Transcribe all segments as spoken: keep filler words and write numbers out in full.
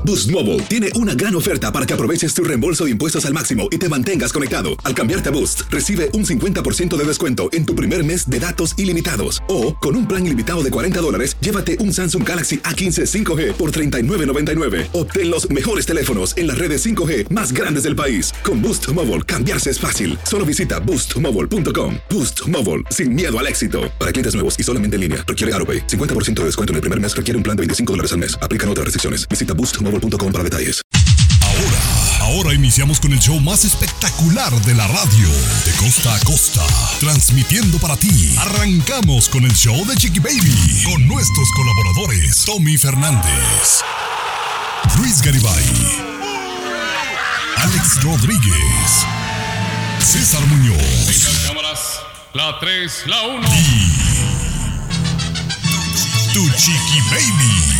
Boost Mobile tiene una gran oferta para que aproveches tu reembolso de impuestos al máximo y te mantengas conectado. Al cambiarte a Boost, recibe un cincuenta por ciento de descuento en tu primer mes de datos ilimitados. O, con un plan ilimitado de cuarenta dólares, llévate un Samsung Galaxy A quince cinco G por treinta y nueve noventa y nueve. Obtén los mejores teléfonos en las redes cinco G más grandes del país. Con Boost Mobile, cambiarse es fácil. Solo visita boost mobile punto com. Boost Mobile, sin miedo al éxito. Para clientes nuevos y solamente en línea, requiere AutoPay. cincuenta por ciento de descuento en el primer mes requiere un plan de veinticinco dólares al mes. Aplican otras restricciones. Visita boost mobile punto com para detalles. Ahora, ahora iniciamos con el show más espectacular de la radio, de costa a costa, transmitiendo para ti. Arrancamos con el show de Chiqui Baby, con nuestros colaboradores, Tommy Fernández, Luis Garibay, Alex Rodríguez, César Muñoz. Venga, cámaras, la tres, la uno. Y tu Chiqui Baby.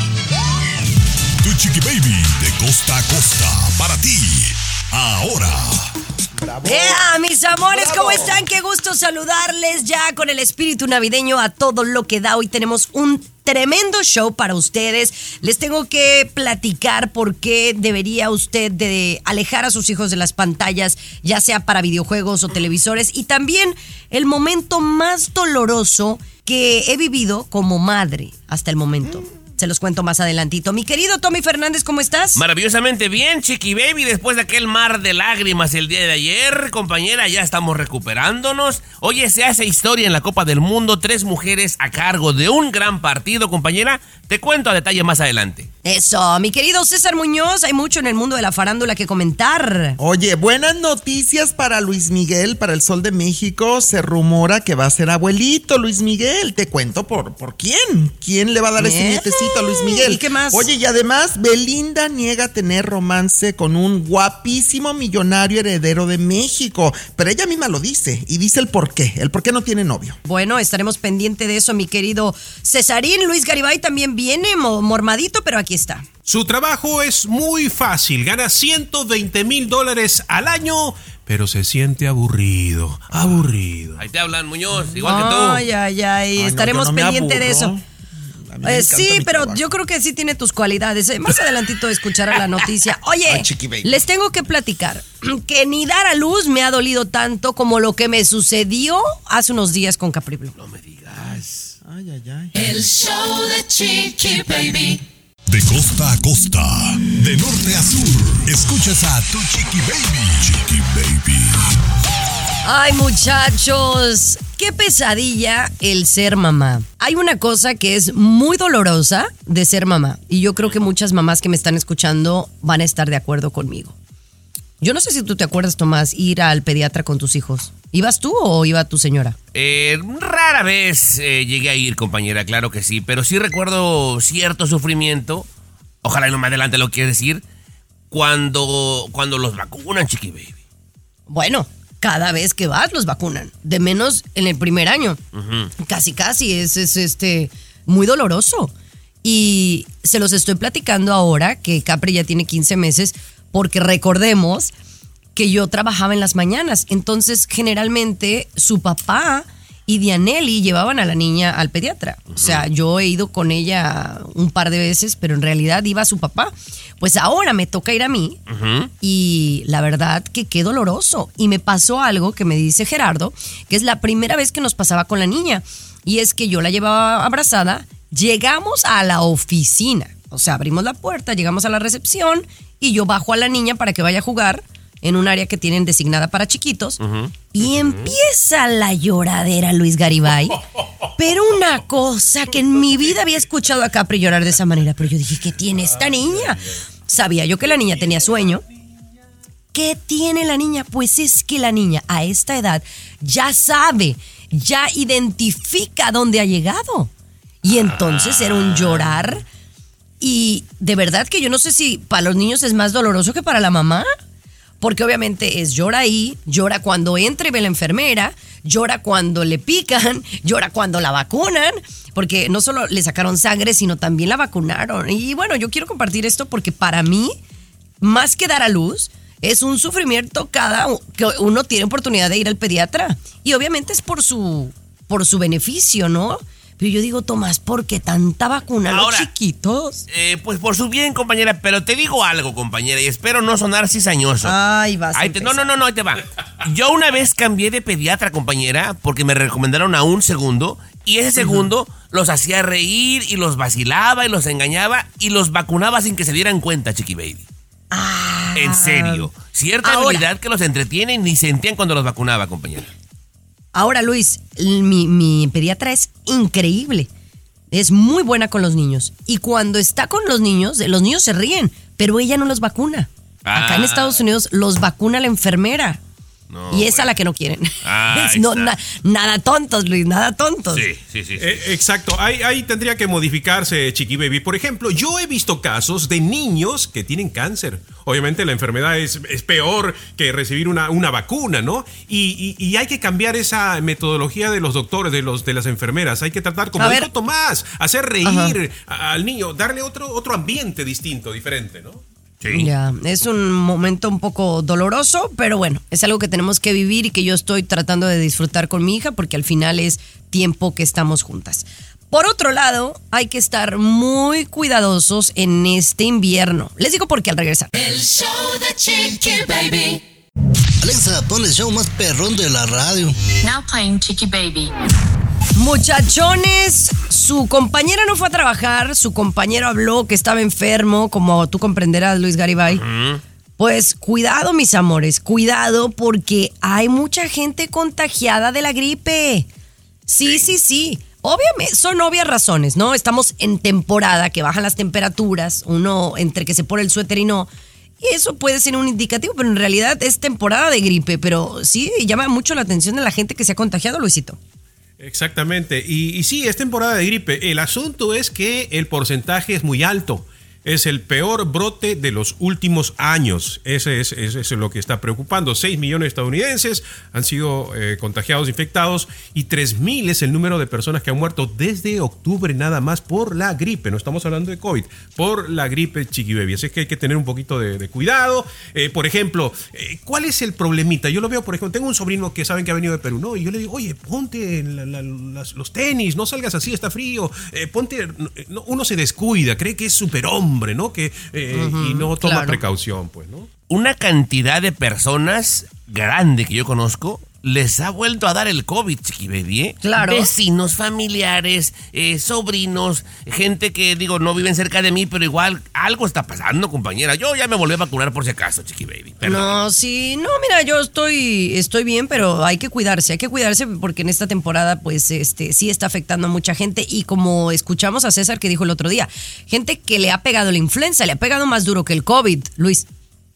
Tu Chiqui Baby de costa a costa para ti. Ahora. ¡Bravo! ¡Ea, mis amores! ¡Bravo! ¿Cómo están? Qué gusto saludarles ya con el espíritu navideño a todo lo que da. Hoy tenemos un tremendo show para ustedes. Les tengo que platicar por qué debería usted de alejar a sus hijos de las pantallas, ya sea para videojuegos o televisores. Y también el momento más doloroso que he vivido como madre hasta el momento. Se los cuento más adelantito. Mi querido Tommy Fernández, ¿cómo estás? Maravillosamente bien, Chiqui Baby. Después de aquel mar de lágrimas el día de ayer, compañera, ya estamos recuperándonos. Oye, se hace historia en la Copa del Mundo. Tres mujeres a cargo de un gran partido, compañera. Te cuento a detalle más adelante. Eso, mi querido César Muñoz, hay mucho en el mundo de la farándula que comentar. Oye, buenas noticias para Luis Miguel, para el Sol de México. Se rumora que va a ser abuelito Luis Miguel. Te cuento por, por quién. ¿Quién le va a dar ese nietecito a Luis Miguel? ¿Y qué más? Oye, y además, Belinda niega tener romance con un guapísimo millonario heredero de México. Pero ella misma lo dice, y dice el por qué. El por qué no tiene novio. Bueno, estaremos pendiente de eso, mi querido Cesarín. Luis Garibay también viene mormadito, pero aquí está. Su trabajo es muy fácil, gana ciento veinte mil dólares al año, pero se siente aburrido, aburrido. Ahí te hablan, Muñoz, igual ay, que tú. Ay, ay, ay, estaremos no, no pendientes de eso. Eh, sí, pero trabajo. Yo creo que sí tiene tus cualidades. Eh, más adelantito escuchará la noticia. Oye, ay, les tengo que platicar que ni dar a luz me ha dolido tanto como lo que me sucedió hace unos días con Capri Blue. No me digas. Ay, ay, ay. El show de Chiqui Baby. De costa a costa, de norte a sur, escuchas a tu Chiqui Baby. Chiqui Baby. Ay, muchachos, qué pesadilla el ser mamá. Hay una cosa que es muy dolorosa de ser mamá, y yo creo que muchas mamás que me están escuchando van a estar de acuerdo conmigo. Yo no sé si tú te acuerdas, Tomás, ir al pediatra con tus hijos. ¿Ibas tú o iba tu señora? Eh, rara vez eh, llegué a ir, compañera, claro que sí, pero sí recuerdo cierto sufrimiento, ojalá y no me adelante lo quiero decir, cuando, cuando los vacunan, Chiqui Baby. Bueno, cada vez que vas los vacunan, de menos en el primer año. Uh-huh. Casi, casi, es, es este muy doloroso. Y se los estoy platicando ahora, que Capri ya tiene quince meses, porque recordemos que yo trabajaba en las mañanas. Entonces, generalmente, su papá y Dianelli llevaban a la niña al pediatra. Uh-huh. O sea, yo he ido con ella un par de veces, pero en realidad iba su papá. Pues ahora me toca ir a mí, uh-huh. Y la verdad que qué doloroso. Y me pasó algo que me dice Gerardo, que es la primera vez que nos pasaba con la niña. Y es que yo la llevaba abrazada, llegamos a la oficina. O sea, abrimos la puerta, llegamos a la recepción y yo bajo a la niña para que vaya a jugar en un área que tienen designada para chiquitos. Uh-huh. Y empieza la lloradera, Luis Garibay. Pero una cosa que en mi vida había escuchado a Capri llorar de esa manera. Pero yo dije, ¿qué tiene esta niña? Sabía yo que la niña tenía sueño. ¿Qué tiene la niña? Pues es que la niña a esta edad ya sabe, ya identifica dónde ha llegado. Y entonces era un llorar. Y de verdad que yo no sé si para los niños es más doloroso que para la mamá. Porque obviamente es llora ahí, llora cuando entra y ve la enfermera, llora cuando le pican, llora cuando la vacunan, porque no solo le sacaron sangre, sino también la vacunaron. Y bueno, yo quiero compartir esto porque para mí, más que dar a luz, es un sufrimiento cada que uno tiene oportunidad de ir al pediatra. Y obviamente es por su, por su beneficio, ¿no? Pero yo digo, Tomás, ¿por qué tanta vacuna a los Ahora, chiquitos? Eh, pues por su bien, compañera, pero te digo algo, compañera, y espero no sonar cizañoso. Ay, vas a Ahí te- No, empezar. no, no, no, ahí te va. Yo una vez cambié de pediatra, compañera, porque me recomendaron a un segundo, y ese segundo los hacía reír y los vacilaba y los engañaba y los vacunaba sin que se dieran cuenta, Chiqui Baby. Ah, En serio. Cierta Ahora. habilidad que los entretiene y ni sentían cuando los vacunaba, compañera. Ahora, Luis, l- mi, mi pediatra es increíble. Es muy buena con los niños. Y cuando está con los niños, los niños se ríen, pero ella no los vacuna. Acá en Ah. Estados Unidos los vacuna la enfermera. No, y es a bueno. la que no quieren. Ahí Es no, está. na- nada tontos, Luis, nada tontos. Sí, sí, sí. sí. Eh, exacto, ahí, ahí tendría que modificarse, Chiqui Baby. Por ejemplo, yo he visto casos de niños que tienen cáncer. Obviamente la enfermedad es, es peor que recibir una, una vacuna, ¿no? Y, y- y hay que cambiar esa metodología de los doctores, de, los, de las enfermeras. Hay que tratar, como A dijo ver. Tomás, hacer reír a- al niño, darle otro, otro ambiente distinto, diferente, ¿no? Sí. Ya, es un momento un poco doloroso, pero bueno, es algo que tenemos que vivir y que yo estoy tratando de disfrutar con mi hija porque al final es tiempo que estamos juntas. Por otro lado, hay que estar muy cuidadosos en este invierno. Les digo por qué al regresar. El show de Chiqui Baby. Alexa, pon el show más perrón de la radio. Now playing Chiqui Baby. Muchachones, su compañera no fue a trabajar, su compañero habló que estaba enfermo, como tú comprenderás, Luis Garibay. Pues cuidado, mis amores, cuidado porque hay mucha gente contagiada de la gripe. Sí, sí, sí. Obviamente, son obvias razones, ¿no? Estamos en temporada que bajan las temperaturas, uno entre que se pone el suéter y no. Y eso puede ser un indicativo, pero en realidad es temporada de gripe. Pero sí, llama mucho la atención de la gente que se ha contagiado, Luisito. Exactamente. Y, y sí, es temporada de gripe. El asunto es que el porcentaje es muy alto. Es el peor brote de los últimos años. Ese es, ese es lo que está preocupando. seis millones de estadounidenses han sido eh, contagiados, infectados, y tres mil es el número de personas que han muerto desde octubre nada más por la gripe. No estamos hablando de COVID, por la gripe, Chiqui Baby. Así que hay que tener un poquito de, de cuidado. Eh, por ejemplo, eh, ¿cuál es el problemita? Yo lo veo, por ejemplo, tengo un sobrino que saben que ha venido de Perú, ¿no? Y yo le digo, oye, ponte la, la, las, los tenis, no salgas así, está frío. Eh, ponte, no, uno se descuida, cree que es superhombre, ¿no? Que, eh, uh-huh, y no toma claro. precaución, pues, ¿no? Una cantidad de personas grande que yo conozco les ha vuelto a dar el COVID, Chiqui Baby, ¿eh? Claro. Vecinos, familiares, eh, sobrinos, gente que, digo, no viven cerca de mí, pero igual algo está pasando, compañera. Yo ya me volví a vacunar por si acaso, Chiqui Baby. Perdón. No, sí, no, mira, yo estoy, estoy bien, pero hay que cuidarse, hay que cuidarse porque en esta temporada, pues, este, sí está afectando a mucha gente y como escuchamos a César que dijo el otro día, gente que le ha pegado la influenza, le ha pegado más duro que el COVID, Luis.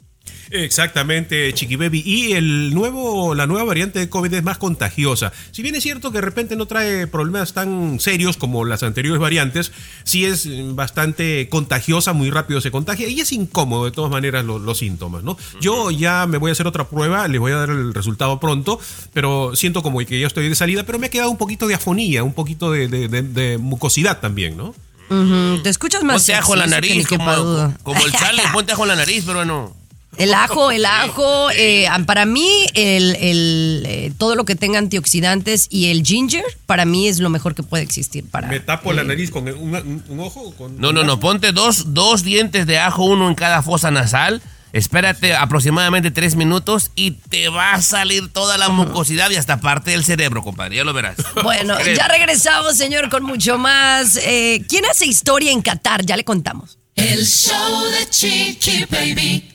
Exactamente, Chiqui Baby. Y el nuevo, la nueva variante de COVID es más contagiosa. Si bien es cierto que de repente no trae problemas tan serios como las anteriores variantes, sí es bastante contagiosa, muy rápido se contagia y es incómodo de todas maneras los, los síntomas, ¿no? Yo ya me voy a hacer otra prueba, les voy a dar el resultado pronto, pero siento como que ya estoy de salida, pero me ha quedado un poquito de afonía, un poquito de, de, de, de mucosidad también, ¿no? Uh-huh. Te escuchas más ponte ajo en la nariz, como, como el chale, ponte ajo en la nariz, pero no. El ajo, el ajo, eh, para mí, el, el, eh, todo lo que tenga antioxidantes y el ginger, para mí es lo mejor que puede existir. Para, ¿Me tapo eh, la nariz con un, un, un ojo? Con no, no, no, ponte dos, dos dientes de ajo, uno en cada fosa nasal, espérate aproximadamente tres minutos y te va a salir toda la mucosidad y hasta parte del cerebro, compadre, ya lo verás. Bueno, ya regresamos, señor, con mucho más. Eh, ¿Quién hace historia en Qatar? Ya le contamos. El show de Chiqui Baby.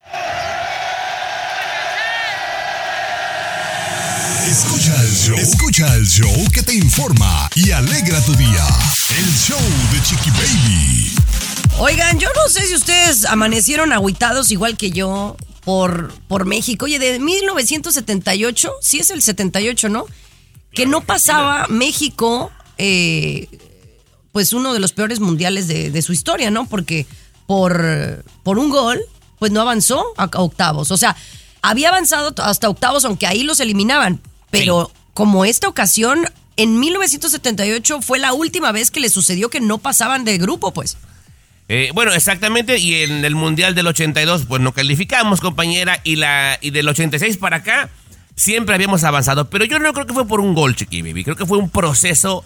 Escucha el show. Escucha el show que te informa y alegra tu día. El show de Chiqui Baby. Oigan, yo no sé si ustedes amanecieron agüitados igual que yo por, por México. Oye, de mil novecientos setenta y ocho, sí es el setenta y ocho, ¿no? Que no pasaba México, eh, pues uno de los peores mundiales de, de su historia, ¿no? Porque por, por un gol, pues no avanzó a, a octavos. O sea, había avanzado hasta octavos, aunque ahí los eliminaban. Pero sí, como esta ocasión, en mil novecientos setenta y ocho fue la última vez que le sucedió que no pasaban de grupo, pues. Eh, bueno, exactamente, y en el Mundial del ochenta y dos, pues no calificamos, compañera, y la y del ochenta y seis para acá, siempre habíamos avanzado. Pero yo no creo que fue por un gol, Chiqui Baby, creo que fue un proceso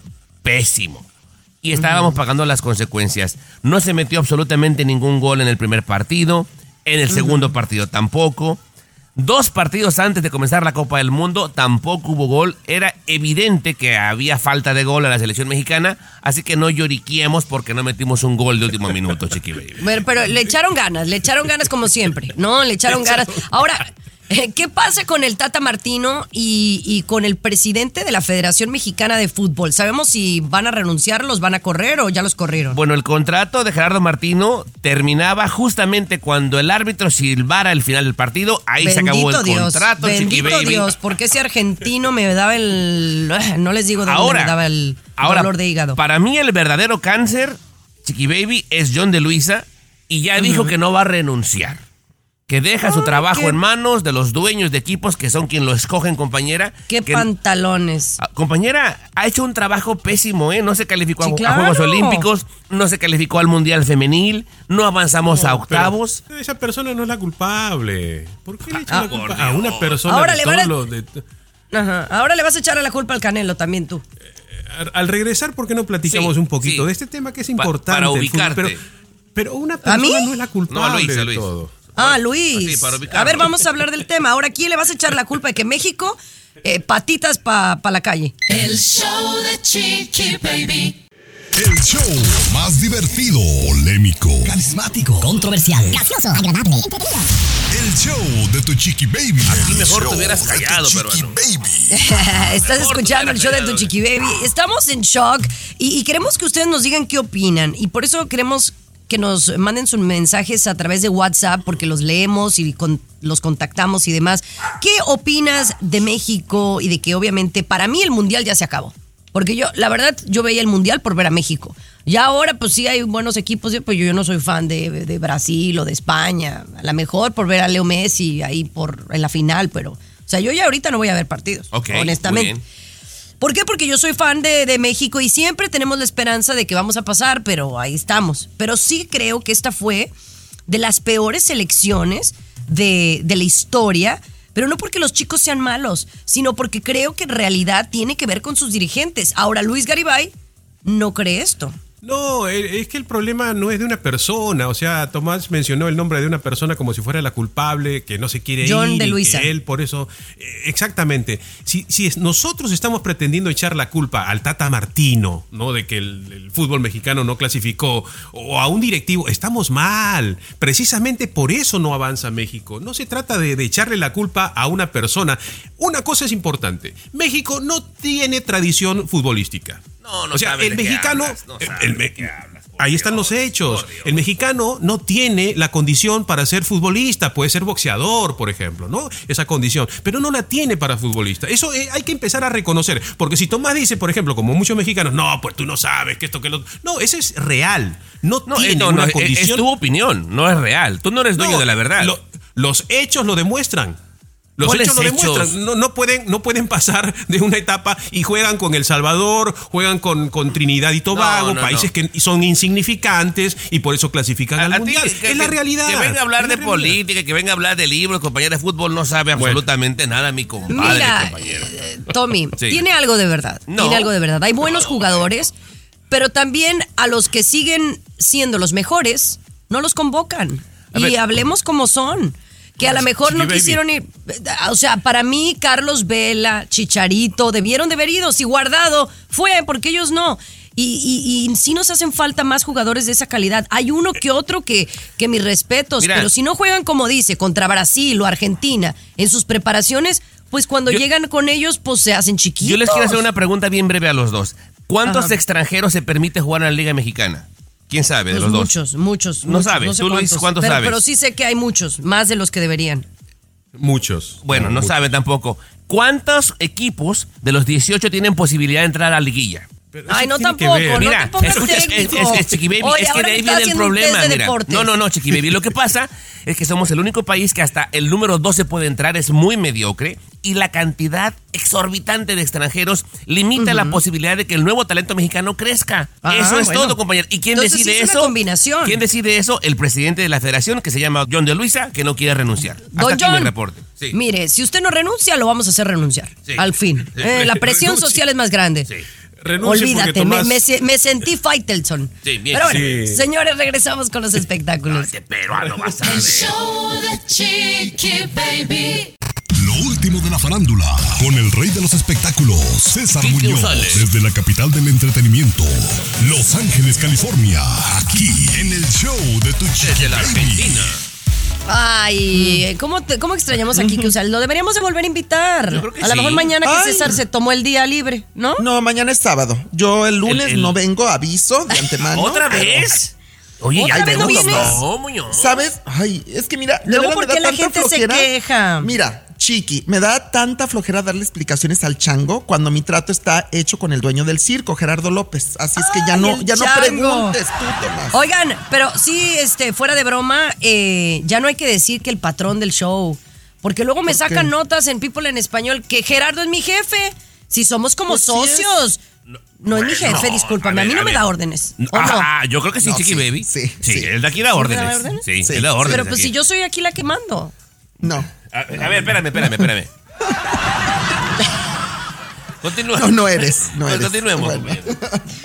pésimo. Y estábamos uh-huh. pagando las consecuencias. No se metió absolutamente ningún gol en el primer partido, en el uh-huh. segundo partido tampoco. Dos partidos antes de comenzar la Copa del Mundo tampoco hubo gol. Era evidente que había falta de gol a la selección mexicana, así que no lloriquemos porque no metimos un gol de último minuto, Chiqui Baby. Pero, pero le echaron ganas, le echaron ganas como siempre, ¿no? Le echaron ganas. Ahora, ¿qué pasa con el Tata Martino y, y con el presidente de la Federación Mexicana de Fútbol? ¿Sabemos si van a renunciar, los van a correr o ya los corrieron? Bueno, el contrato de Gerardo Martino terminaba justamente cuando el árbitro silbara el final del partido. Ahí bendito se acabó el Dios, contrato, Bendito Chiqui Baby. Dios, porque ese argentino me daba el... No les digo de dónde me daba el ahora, dolor de hígado. Para mí el verdadero cáncer, Chiqui Baby, es John de Luisa y ya uh-huh. dijo que no va a renunciar. Que deja su trabajo qué... en manos de los dueños de equipos que son quien lo escogen, compañera. ¡Qué que, pantalones! Compañera, ha hecho un trabajo pésimo, ¿eh? No se calificó sí, a, claro. a Juegos Olímpicos, no se calificó al Mundial Femenil, no avanzamos no, a octavos. Esa persona no es la culpable. ¿Por qué le echan ah, la culpa a una persona Ahora de le todo a... lo de... Ajá. Ahora le vas a echar a la culpa al Canelo también tú. Eh, al regresar, ¿por qué no platicamos sí, un poquito sí. de este tema que es importante? Pa- para ubicarte. Pero, pero una persona no es la culpable no, Luis, de Luis. todo. Ah, Luis. Así, a ver, vamos a hablar del tema. Ahora, ¿quién le vas a echar la culpa de que México, eh, patitas para pa la calle? El show de Chiqui Baby. El show más divertido, polémico, carismático, controversial, gracioso, agradable, entretenido. El show de tu Chiqui Baby. Aquí mejor te hubieras callado, pero bueno. Estás escuchando el show de tu Chiqui Baby. Estamos en shock y, y queremos que ustedes nos digan qué opinan. Y por eso queremos que nos manden sus mensajes a través de WhatsApp porque los leemos y con, los contactamos y demás. ¿Qué opinas de México y de que obviamente para mí el Mundial ya se acabó? Porque yo, la verdad, yo veía el Mundial por ver a México. Ya ahora, pues sí hay buenos equipos, pues yo, yo no soy fan de, de Brasil o de España. A lo mejor por ver a Leo Messi ahí por, en la final, pero... O sea, yo ya ahorita no voy a ver partidos, okay, honestamente. ¿Por qué? Porque yo soy fan de, de México y siempre tenemos la esperanza de que vamos a pasar, pero ahí estamos. Pero sí creo que esta fue de las peores selecciones de, de la historia, pero no porque los chicos sean malos, sino porque creo que en realidad tiene que ver con sus dirigentes. Ahora, Luis Garibay no cree esto. No, es que el problema no es de una persona. O sea, Tomás mencionó el nombre de una persona como si fuera la culpable, que no se quiere John ir. de Luisa. Y que él, por eso. Exactamente. Si, si nosotros estamos pretendiendo echar la culpa al Tata Martino, ¿no? De que el, el fútbol mexicano no clasificó, o a un directivo, estamos mal. Precisamente por eso no avanza México. No se trata de, de echarle la culpa a una persona. Una cosa es importante. México no tiene tradición futbolística. No, no o sea, el mexicano, hablas, no el, el me, hablas, ahí Dios, están los hechos. El mexicano no tiene la condición para ser futbolista, puede ser boxeador, por ejemplo, ¿no? Esa condición, pero no la tiene para futbolista. Eso eh, hay que empezar a reconocer, porque si Tomás dice, por ejemplo, como muchos mexicanos, no, pues tú no sabes que esto que lo, no, eso es real. No, no tiene no, una no, condición. Es tu opinión, no es real. Tú no eres dueño no, de la verdad. Lo, los hechos lo demuestran. Los hechos lo demuestran. No, no, pueden, no pueden pasar de una etapa y juegan con El Salvador, juegan con, con Trinidad y Tobago, no, no, países no. que son insignificantes y por eso clasifican a, al a Mundial. Ti, que, es la realidad. Que venga a hablar de realidad. política, que venga a hablar de libros, compañero de fútbol no sabe bueno. absolutamente nada, mi compadre. Mira, compañero. Tommy, sí. tiene algo de verdad. No. Tiene algo de verdad. Hay buenos jugadores, pero también a los que siguen siendo los mejores, no los convocan. A y ver. hablemos como son. Que a lo mejor no quisieron ir. O sea, para mí, Carlos Vela, Chicharito, debieron de haber ido. Si Guardado fue, porque ellos no. Y, y, y sí nos hacen falta más jugadores de esa calidad. Hay uno que otro que, que mis respetos, Mira, pero si no juegan, como dice, contra Brasil o Argentina en sus preparaciones, pues cuando yo, llegan con ellos, pues se hacen chiquitos. Yo les quiero hacer una pregunta bien breve a los dos. ¿Cuántos Ajá. extranjeros se permite jugar en la Liga Mexicana? ¿Quién sabe de pues los muchos, dos? Muchos, muchos. No sabes. No sé Tú, cuántos, Luis, ¿cuántos pero, sabes? Pero sí sé que hay muchos, más de los que deberían. Muchos. Bueno, no muchos. sabe tampoco. ¿Cuántos equipos de los dieciocho tienen posibilidad de entrar a la liguilla? Pero Ay, no tampoco, no Mira, te pongas escucha, es, técnico. es, es, Chiqui Baby, Oye, es que de ahí viene el problema. Mira. No, no, no, Chiqui Baby. Lo que pasa es que somos el único país que hasta el número doce puede entrar, es muy mediocre, y la cantidad exorbitante de extranjeros limita uh-huh. la posibilidad de que el nuevo talento mexicano crezca. Ah, eso es bueno. todo, compañero. ¿Y quién Entonces, decide sí es eso? Una combinación. ¿Quién decide eso? El presidente de la federación, que se llama John de Luisa, que no quiere renunciar. Don Hasta John, aquí mi reporte. Sí. Mire, si usted no renuncia, lo vamos a hacer renunciar. Sí. Al fin. Sí. Eh, la presión social es más grande. Sí. Renuncie porque Olvídate, me, Tomás... me, me sentí Faitelson. Sí, bien. Pero bueno, Sí. señores, regresamos con los espectáculos. No, pero ah, lo vas a El ver. show de Chiqui Baby. Lo último de la farándula, con el rey de los espectáculos, César Quique Muñoz, González. desde la capital del entretenimiento, Los Ángeles, California, aquí en el show de tu Desde Chiqui la Baby. Argentina. Ay, ¿cómo, te- cómo extrañamos aquí que Lo deberíamos de volver a invitar. Yo creo que a lo mejor sí. mañana que Ay. César se tomó el día libre, ¿no? No, mañana es sábado. Yo el lunes El- el- no vengo, aviso de antemano. ¿Otra pero- vez? Oye, ¿Otra ya vez no vemos, vienes? No, Muñoz. ¿Sabes? Ay, es que mira, de Luego, verdad ¿por me qué da la tanta gente se flojera. queja? Mira, Chiqui, me da tanta flojera darle explicaciones al chango cuando mi trato está hecho con el dueño del circo, Gerardo López. Así es que ya Ay, no, el ya no chango. preguntes tú, Tomás. Oigan, pero sí, este, fuera de broma, eh, ya no hay que decir que el patrón del show, porque luego me ¿Por sacan qué? notas en People en Español que Gerardo es mi jefe. Si somos como Pues sí socios. No, es mi jefe, no, discúlpame, a a, ver, mí no a me ver. da órdenes. ¿O no? Ah, yo creo que sí, No, Chiqui sí, Baby. sí, sí, sí. él de aquí da ¿Sí me órdenes. da órdenes? Sí, Sí. él da órdenes. Pero pues aquí. si yo soy aquí la que mando. No, A, a ver, espérame, espérame, espérame. Continúa. no, no eres, no eres. Continuemos. Bueno. compañero.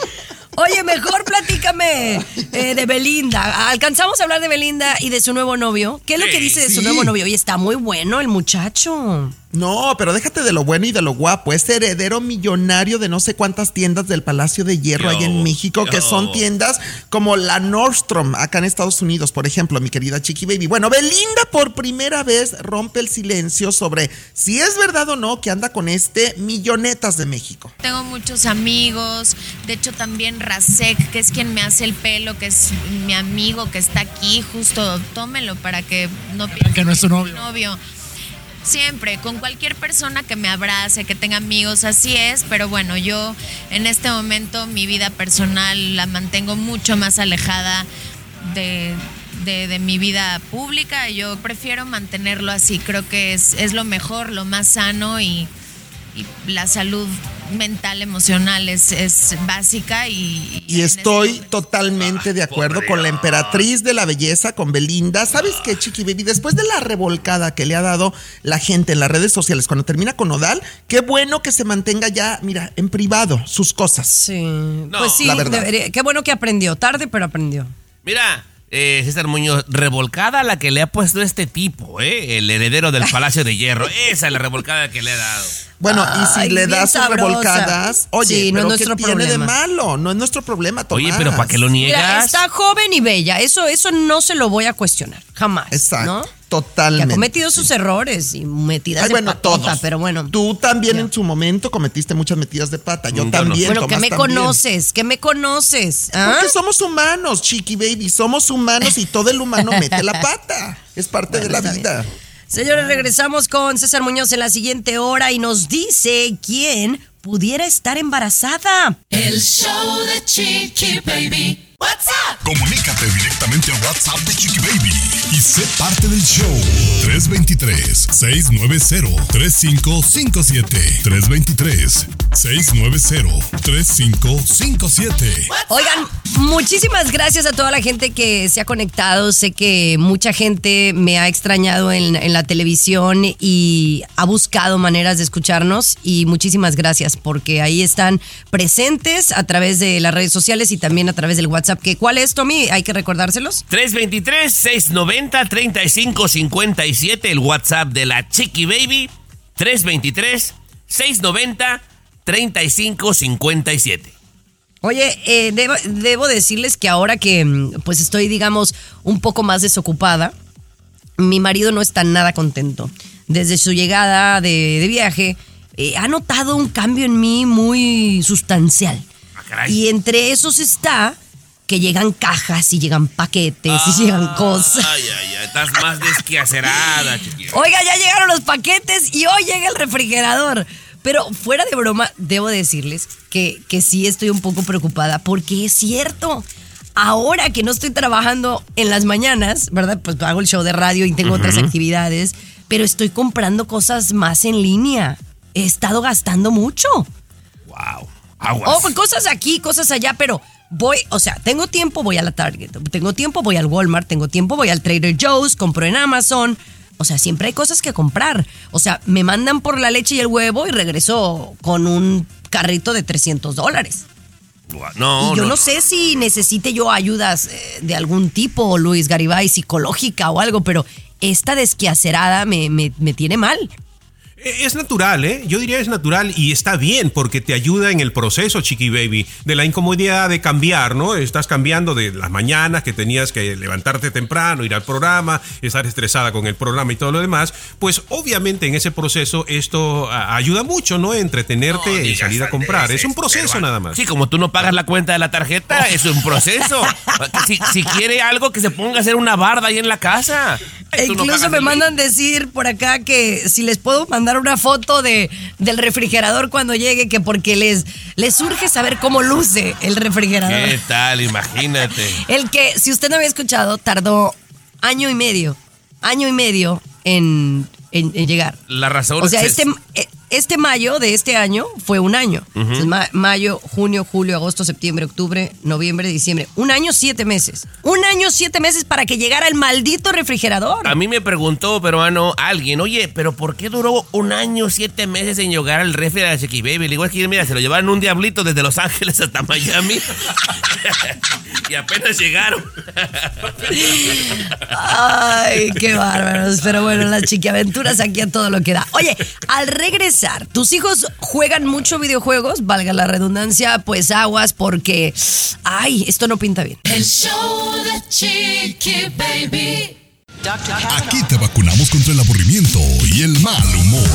Oye, mejor platícame eh, de Belinda. Alcanzamos a hablar de Belinda y de su nuevo novio. ¿Qué es lo Sí, que dice de su sí. nuevo novio? Oye, está muy bueno el muchacho. No, pero déjate de lo bueno y de lo guapo. Es heredero millonario de no sé cuántas tiendas del Palacio de Hierro Yo, allá en México, que yo. son tiendas como la Nordstrom acá en Estados Unidos, por ejemplo, mi querida Chiqui Baby. Bueno, Belinda por primera vez rompe el silencio sobre si es verdad o no que anda con este millonetas de México. Tengo muchos amigos, de hecho también Rasek, que es quien me hace el pelo, que es mi amigo que está aquí, justo tómelo para que no piensen que no es su novio. novio. Siempre, con cualquier persona que me abrace, que tenga amigos, así es, pero bueno, yo en este momento mi vida personal la mantengo mucho más alejada de, de, de mi vida pública. Yo prefiero mantenerlo así, creo que es, es lo mejor, lo más sano y, y la salud mental, emocional es, es básica y... Y en estoy este momento- totalmente de acuerdo con la emperatriz de la belleza, con Belinda. ¿Sabes qué, Chiqui Baby? Después de la revolcada que le ha dado la gente en las redes sociales cuando termina con Nodal, qué bueno que se mantenga ya, mira, en privado sus cosas. Sí. Pues sí, la verdad. debería- qué bueno que aprendió. Tarde, pero aprendió. Mira, eh, César Muñoz, revolcada la que le ha puesto este tipo, ¿eh? El heredero del Palacio de Hierro. Esa es la revolcada que le ha dado. Bueno, y si Ay, le bien das sus sabrosa. revolcadas, oye, Sí, no pero es nuestro ¿qué tiene problema. de malo? No es nuestro problema, Tomás. Oye, pero ¿para qué lo niegas? Mira, está joven y bella. Eso, eso no se lo voy a cuestionar. Jamás. Exacto, ¿no? Que totalmente. ha cometido sus errores y metidas Ay, de bueno, patota, todos. pero bueno. Tú también Ya. en su momento cometiste muchas metidas de pata. Yo Yo no. también. Bueno, que Tomás me también. conoces, que me conoces. ¿ah? Porque somos humanos, Chiqui Baby. Somos humanos y todo el humano mete la pata. Es parte Bueno, de la está vida. Señores, regresamos con César Muñoz en la siguiente hora y nos dice quién pudiera estar embarazada. El show de Chiqui Baby. What's up? Comunícate directamente al WhatsApp de Chiqui Baby y sé parte del show. tres dos tres, seis nueve cero, tres cinco cinco siete. tres dos tres, seis nueve cero, tres cinco cinco siete. Oigan, muchísimas gracias a toda la gente que se ha conectado. Sé que mucha gente me ha extrañado en, en la televisión y ha buscado maneras de escucharnos. Y muchísimas gracias porque ahí están presentes a través de las redes sociales y también a través del WhatsApp. Que, ¿cuál es, Tommy? Hay que recordárselos. tres dos tres, seis nueve cero, tres cinco cinco siete, el WhatsApp de la Chiqui Baby. tres dos tres, seis nueve cero, tres cinco cinco siete. Oye, eh, debo, debo decirles que ahora que mm, pues estoy, digamos, un poco más desocupada, mi marido no está nada contento. Desde su llegada de, de viaje, eh, ha notado un cambio en mí muy sustancial. Ah, caray. Y entre esos está que llegan cajas y llegan paquetes y llegan cosas. Ay, ay, ay, estás más desquiacerada, Chiqui. Oiga, ya llegaron los paquetes y hoy llega el refrigerador. Pero fuera de broma, debo decirles que, que sí estoy un poco preocupada porque es cierto. Ahora que no estoy trabajando en las mañanas, ¿verdad? Pues hago el show de radio y tengo otras actividades, pero estoy comprando cosas más en línea. He estado gastando mucho. Wow. Aguas. Oh, cosas aquí, cosas allá, pero voy, o sea, tengo tiempo, voy a la Target, tengo tiempo, voy al Walmart, tengo tiempo, voy al Trader Joe's, compro en Amazon. O sea, siempre hay cosas que comprar. O sea, me mandan por la leche y el huevo y regreso con un carrito de trescientos dólares. No, y yo no, no sé si necesite yo ayudas eh, de algún tipo, Luis Garibay, psicológica o algo, pero esta desquacerada me, me, me tiene mal. Es natural, ¿eh? Yo diría es natural y está bien porque te ayuda en el proceso, Chiqui Baby, de la incomodidad de cambiar, ¿no? Estás cambiando de las mañanas que tenías que levantarte temprano, ir al programa, estar estresada con el programa y todo lo demás. Pues obviamente en ese proceso esto a, ayuda mucho, ¿no? Entretenerte no, y salir a comprar. Es un proceso pero, nada más. Sí, como tú no pagas la cuenta de la tarjeta, es un proceso. si, si quiere algo que se ponga a hacer una barda ahí en la casa. E incluso no me mandan decir por acá que si les puedo mandar una foto de, del refrigerador cuando llegue, que porque les, les surge saber cómo luce el refrigerador. ¿Qué tal? Imagínate. El que, si usted no había escuchado, tardó año y medio, año y medio en, en, en llegar. La razón O sea, es... este, este mayo de este año fue un año. Uh-huh. Entonces, ma- mayo, junio, julio, agosto, septiembre, octubre, noviembre, diciembre. Un año, siete meses. Un año, siete meses para que llegara el maldito refrigerador. A mí me preguntó, peruano, alguien, oye, ¿pero por qué duró un año, siete meses en llegar al refri de la Chiqui Baby? Le digo, es que mira, se lo llevaron un diablito desde Los Ángeles hasta Miami. Y apenas llegaron. Ay, qué bárbaros. Pero bueno, las chiquiaventuras aquí a todo lo que da. Oye, al regresar, ¿tus hijos juegan mucho videojuegos? Valga la redundancia, pues aguas porque, ay, esto no pinta bien. El show de Chiqui Baby. Aquí te vacunamos contra el aburrimiento y el mal humor.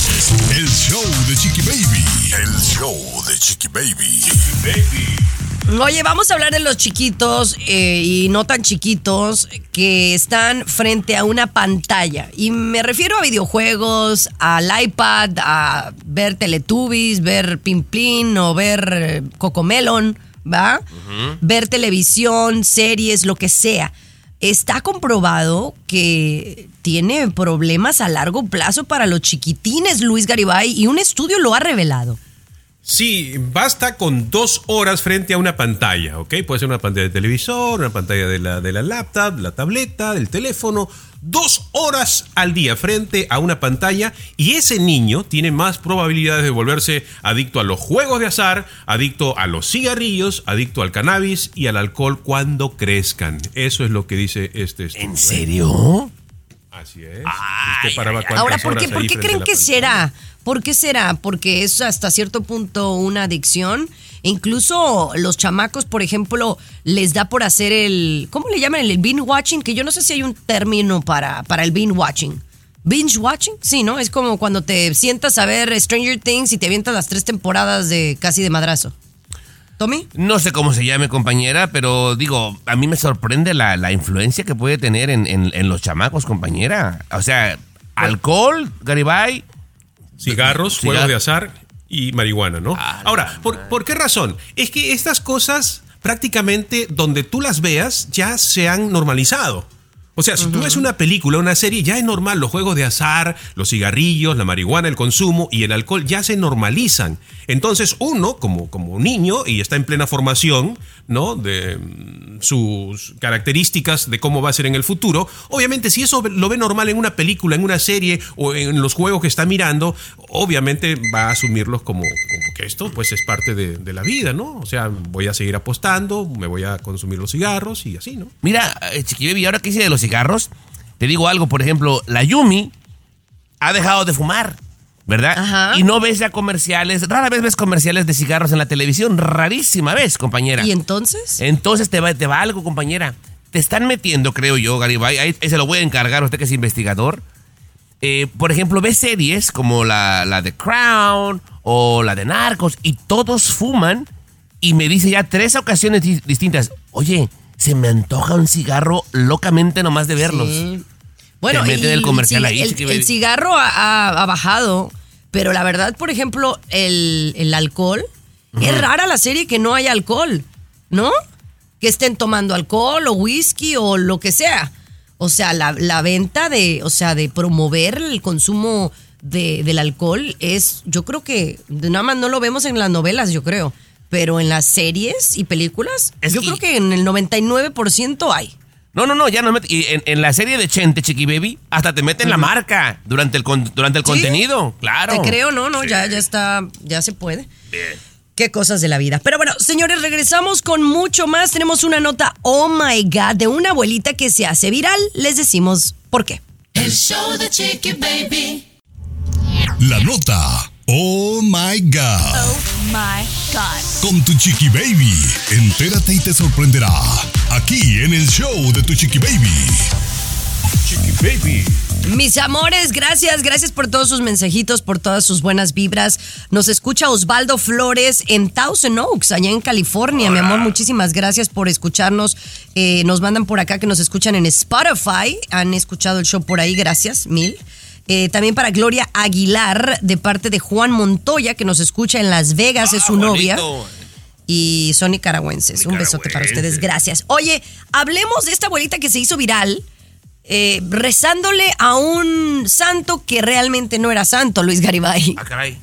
El show de Chiqui Baby. El show de Chiqui Baby. Chiqui Baby. Oye, vamos a hablar de los chiquitos eh, y no tan chiquitos que están frente a una pantalla. Y me refiero a videojuegos, al iPad, a ver Teletubbies, ver Pimplín o ver eh, Cocomelon, ¿va? Uh-huh. Ver televisión, series, lo que sea. Está comprobado que tiene problemas a largo plazo para los chiquitines, Luis Garibay, y un estudio lo ha revelado. Sí, basta con dos horas frente a una pantalla, ¿ok? Puede ser una pantalla de televisor, una pantalla de la, de la laptop, la tableta, del teléfono. Dos horas al día frente a una pantalla y ese niño tiene más probabilidades de volverse adicto a los juegos de azar, adicto a los cigarrillos, adicto al cannabis y al alcohol cuando crezcan. Eso es lo que dice este estudio. ¿En serio? Así es. Ay, Usted paraba ay, ahora, ¿por qué, ¿por qué creen que pantalla. será? ¿Por qué será? Porque es hasta cierto punto una adicción. E incluso los chamacos, por ejemplo, les da por hacer el... ¿Cómo le llaman? El binge watching, que yo no sé si hay un término para, para el binge watching. ¿Binge watching? Sí, ¿no? Es como cuando te sientas a ver Stranger Things y te avientas las tres temporadas de casi de madrazo. ¿Tommy? No sé cómo se llame, compañera, pero digo, a mí me sorprende la, la influencia que puede tener en, en, en los chamacos, compañera. O sea, alcohol, Garibay... Cigarros, Cigar- juegos de azar y marihuana, ¿no? Ah, Ahora, ¿por, ¿por qué razón? Es que estas cosas prácticamente donde tú las veas ya se han normalizado. O sea, si uh-huh. tú ves una película, una serie, ya es normal. Los juegos de azar, los cigarrillos, la marihuana, el consumo y el alcohol ya se normalizan. Entonces uno, como, como niño, y está en plena formación, ¿no? De mm, sus características de cómo va a ser en el futuro. Obviamente, si eso lo ve normal en una película, en una serie o en los juegos que está mirando, obviamente va a asumirlos como, como que esto pues es parte de, de la vida, ¿no? O sea, voy a seguir apostando, me voy a consumir los cigarros y así, ¿no? Mira, Chiqui Baby, ahora que hice de los cigarros, te digo algo, por ejemplo, la Yumi ha dejado de fumar, ¿verdad? Ajá. Y no ves ya comerciales, rara vez ves comerciales de cigarros en la televisión, rarísima vez, compañera. ¿Y entonces? Entonces te va, te va algo, compañera. Te están metiendo, creo yo, Garibay, ahí se lo voy a encargar a usted que es investigador. Eh, por ejemplo, ves series como la, la de Crown o la de Narcos y todos fuman y me dice ya tres ocasiones di- distintas, oye, se me antoja un cigarro locamente nomás de verlos. Sí. Bueno, Te meten y el comercial el, ahí, el, Chiqui el Baby. cigarro ha, ha- ha bajado, pero la verdad, por ejemplo, el, el alcohol, uh-huh. es rara la serie que no haya alcohol, ¿no? Que estén tomando alcohol o whisky o lo que sea. O sea, la, la venta de, o sea, de promover el consumo de, del alcohol es, yo creo que nada más no lo vemos en las novelas, yo creo. Pero en las series y películas, Es yo que- creo que en el noventa y nueve por ciento hay. No, no, no, ya no meten. Y en, en la serie de Chente, Chiqui Baby, hasta te meten uh-huh. la marca durante el, con, durante el ¿Sí? contenido. Claro. Te creo, no, no, sí. ya, ya está, ya se puede. Bien. Qué cosas de la vida. Pero bueno, señores, regresamos con mucho más. Tenemos una nota, oh my God, de una abuelita que se hace viral. Les decimos por qué. El show de Chiqui Baby. La nota, oh my God. Oh my God. Con tu Chiqui Baby. Entérate y te sorprenderá. Aquí en el show de tu Chiqui Baby. Chiqui Baby. Mis amores, gracias, gracias por todos sus mensajitos, por todas sus buenas vibras. Nos escucha Osvaldo Flores en Thousand Oaks, allá en California. Hola. Mi amor, muchísimas gracias por escucharnos. Eh, nos mandan por acá que nos escuchan en Spotify. Han escuchado el show por ahí, gracias, mil. Eh, también para Gloria Aguilar, de parte de Juan Montoya, que nos escucha en Las Vegas, ah, es su bonito. novia. Y son nicaragüenses. Un besote para ustedes, gracias. Oye, hablemos de esta abuelita que se hizo viral. Eh, rezándole a un santo que realmente no era santo, Luis Garibay. Ah, caray.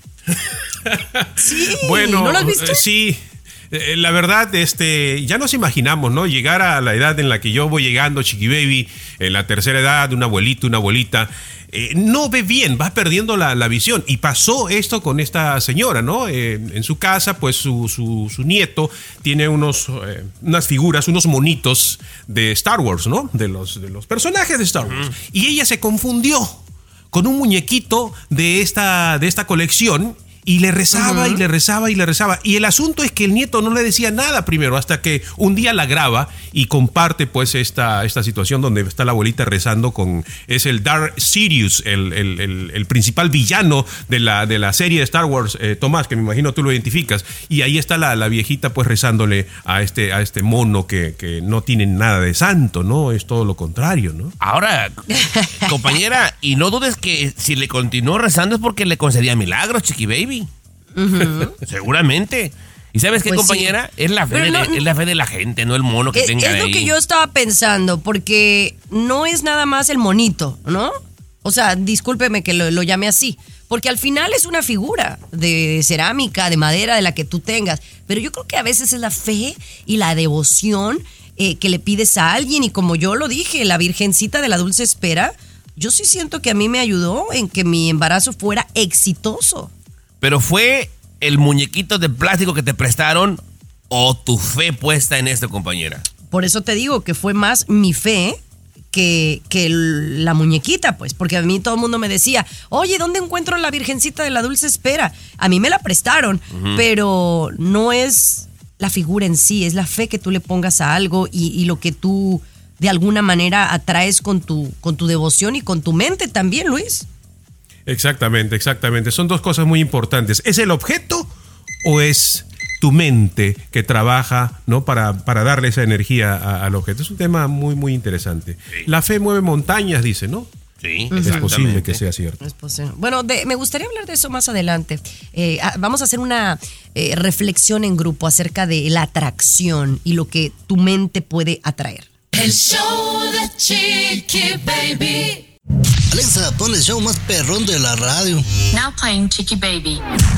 Sí, bueno, ¿no lo has visto? Eh, sí, eh, la verdad, este, ya nos imaginamos, ¿no? Llegar a la edad en la que yo voy llegando, Chiqui Baby, en la tercera edad, un abuelito, una abuelita, eh, no ve bien, va perdiendo la, la visión. Y pasó esto con esta señora, ¿no? Eh, en su casa, pues su, su, su nieto tiene unos, eh, unas figuras, unos monitos de Star Wars, ¿no? De los, de los personajes de Star Wars. Uh-huh. Y ella se confundió con un muñequito de esta, de esta colección. Y le rezaba, uh-huh. y le rezaba, y le rezaba. Y el asunto es que el nieto no le decía nada primero, hasta que un día la graba y comparte pues esta, esta situación donde está la abuelita rezando con... Es el Darth Sidious, el, el, el, el principal villano de la, de la serie de Star Wars, eh, Tomás, que me imagino tú lo identificas. Y ahí está la, la viejita pues rezándole a este, a este mono que, que no tiene nada de santo, ¿no? Es todo lo contrario, ¿no? Ahora, compañera, y no dudes que si le continuó rezando es porque le concedía milagros, Chiqui Baby. Uh-huh. Seguramente. ¿Y sabes qué, pues compañera? Sí. Es, la fe de, no, es la fe de la gente, no el mono que es, tenga ahí. Es lo que yo estaba pensando, porque no es nada más el monito, ¿no? O sea, discúlpeme que lo, lo llame así, porque al final es una figura de cerámica, de madera, de la que tú tengas. Pero yo creo que a veces es la fe y la devoción eh, que le pides a alguien. Y como yo lo dije, la Virgencita de la Dulce Espera, yo sí siento que a mí me ayudó en que mi embarazo fuera exitoso. ¿Pero fue el muñequito de plástico que te prestaron o tu fe puesta en esto, compañera? Por eso te digo que fue más mi fe que, que la muñequita, pues. Porque a mí todo el mundo me decía, oye, ¿dónde encuentro la Virgencita de la Dulce Espera? A mí me la prestaron, uh-huh. pero no es la figura en sí, es la fe que tú le pongas a algo y, y lo que tú de alguna manera atraes con tu, con tu devoción y con tu mente también, Luis. Exactamente, exactamente. Son dos cosas muy importantes. ¿Es el objeto o es tu mente que trabaja, ¿no? para, para darle esa energía a, al objeto? Es un tema muy, muy interesante. Sí. La fe mueve montañas, dice, ¿no? Sí, es posible que sea cierto. Es posible. Bueno, de, me gustaría hablar de eso más adelante. Eh, vamos a hacer una eh, reflexión en grupo acerca de la atracción y lo que tu mente puede atraer. El show de Chiqui Baby. Alexa, pon el show más perrón de la radio. Now playing Chiqui Baby.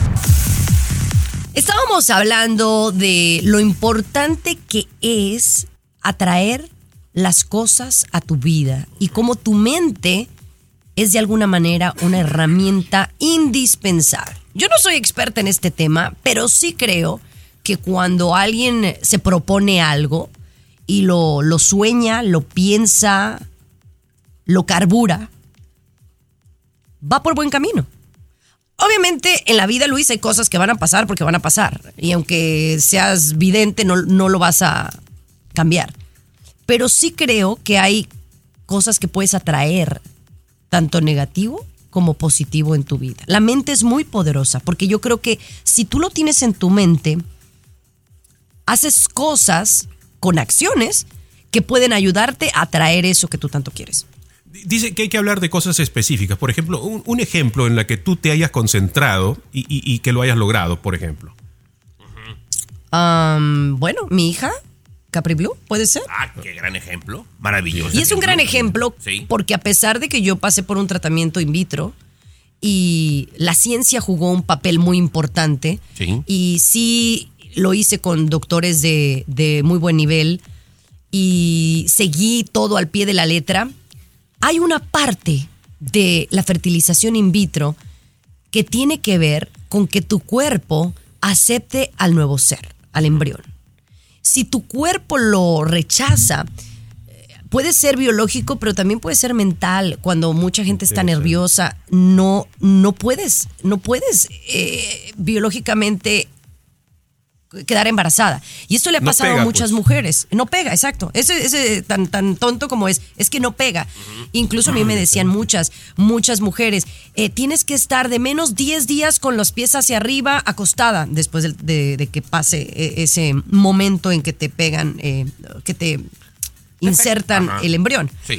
Estábamos hablando de lo importante que es atraer las cosas a tu vida y cómo tu mente es de alguna manera una herramienta indispensable. Yo no soy experta en este tema, pero sí creo que cuando alguien se propone algo y lo, lo sueña, lo piensa, lo carbura, va por buen camino. Obviamente en la vida, Luis, hay cosas que van a pasar porque van a pasar. Y aunque seas vidente, no, no lo vas a cambiar. Pero sí creo que hay cosas que puedes atraer, tanto negativo como positivo en tu vida. La mente es muy poderosa porque yo creo que si tú lo tienes en tu mente, haces cosas con acciones que pueden ayudarte a atraer eso que tú tanto quieres. Dice que hay que hablar de cosas específicas. Por ejemplo, un, un ejemplo en la que tú te hayas concentrado y, y, y que lo hayas logrado, por ejemplo. Um, bueno, mi hija, Capri Blue, ¿puede ser? Ah, qué gran ejemplo. Maravilloso. Y es un gran ejemplo sí. porque a pesar de que yo pasé por un tratamiento in vitro y la ciencia jugó un papel muy importante sí. y sí lo hice con doctores de, de muy buen nivel, y seguí todo al pie de la letra, hay una parte de la fertilización in vitro que tiene que ver con que tu cuerpo acepte al nuevo ser, al embrión. Si tu cuerpo lo rechaza, puede ser biológico, pero también puede ser mental. Cuando mucha gente está nerviosa, no, no puedes, no puedes eh, biológicamente quedar embarazada. Y esto le ha No pasado pega, a muchas pues. mujeres. No pega, exacto. Ese, ese tan, tan tonto como es, es que no pega. Uh-huh. Incluso a mí me decían muchas, muchas mujeres, eh, tienes que estar de menos diez días con los pies hacia arriba, acostada, después de, de, de que pase eh, ese momento en que te pegan, eh, que te insertan Ajá. el embrión. Sí.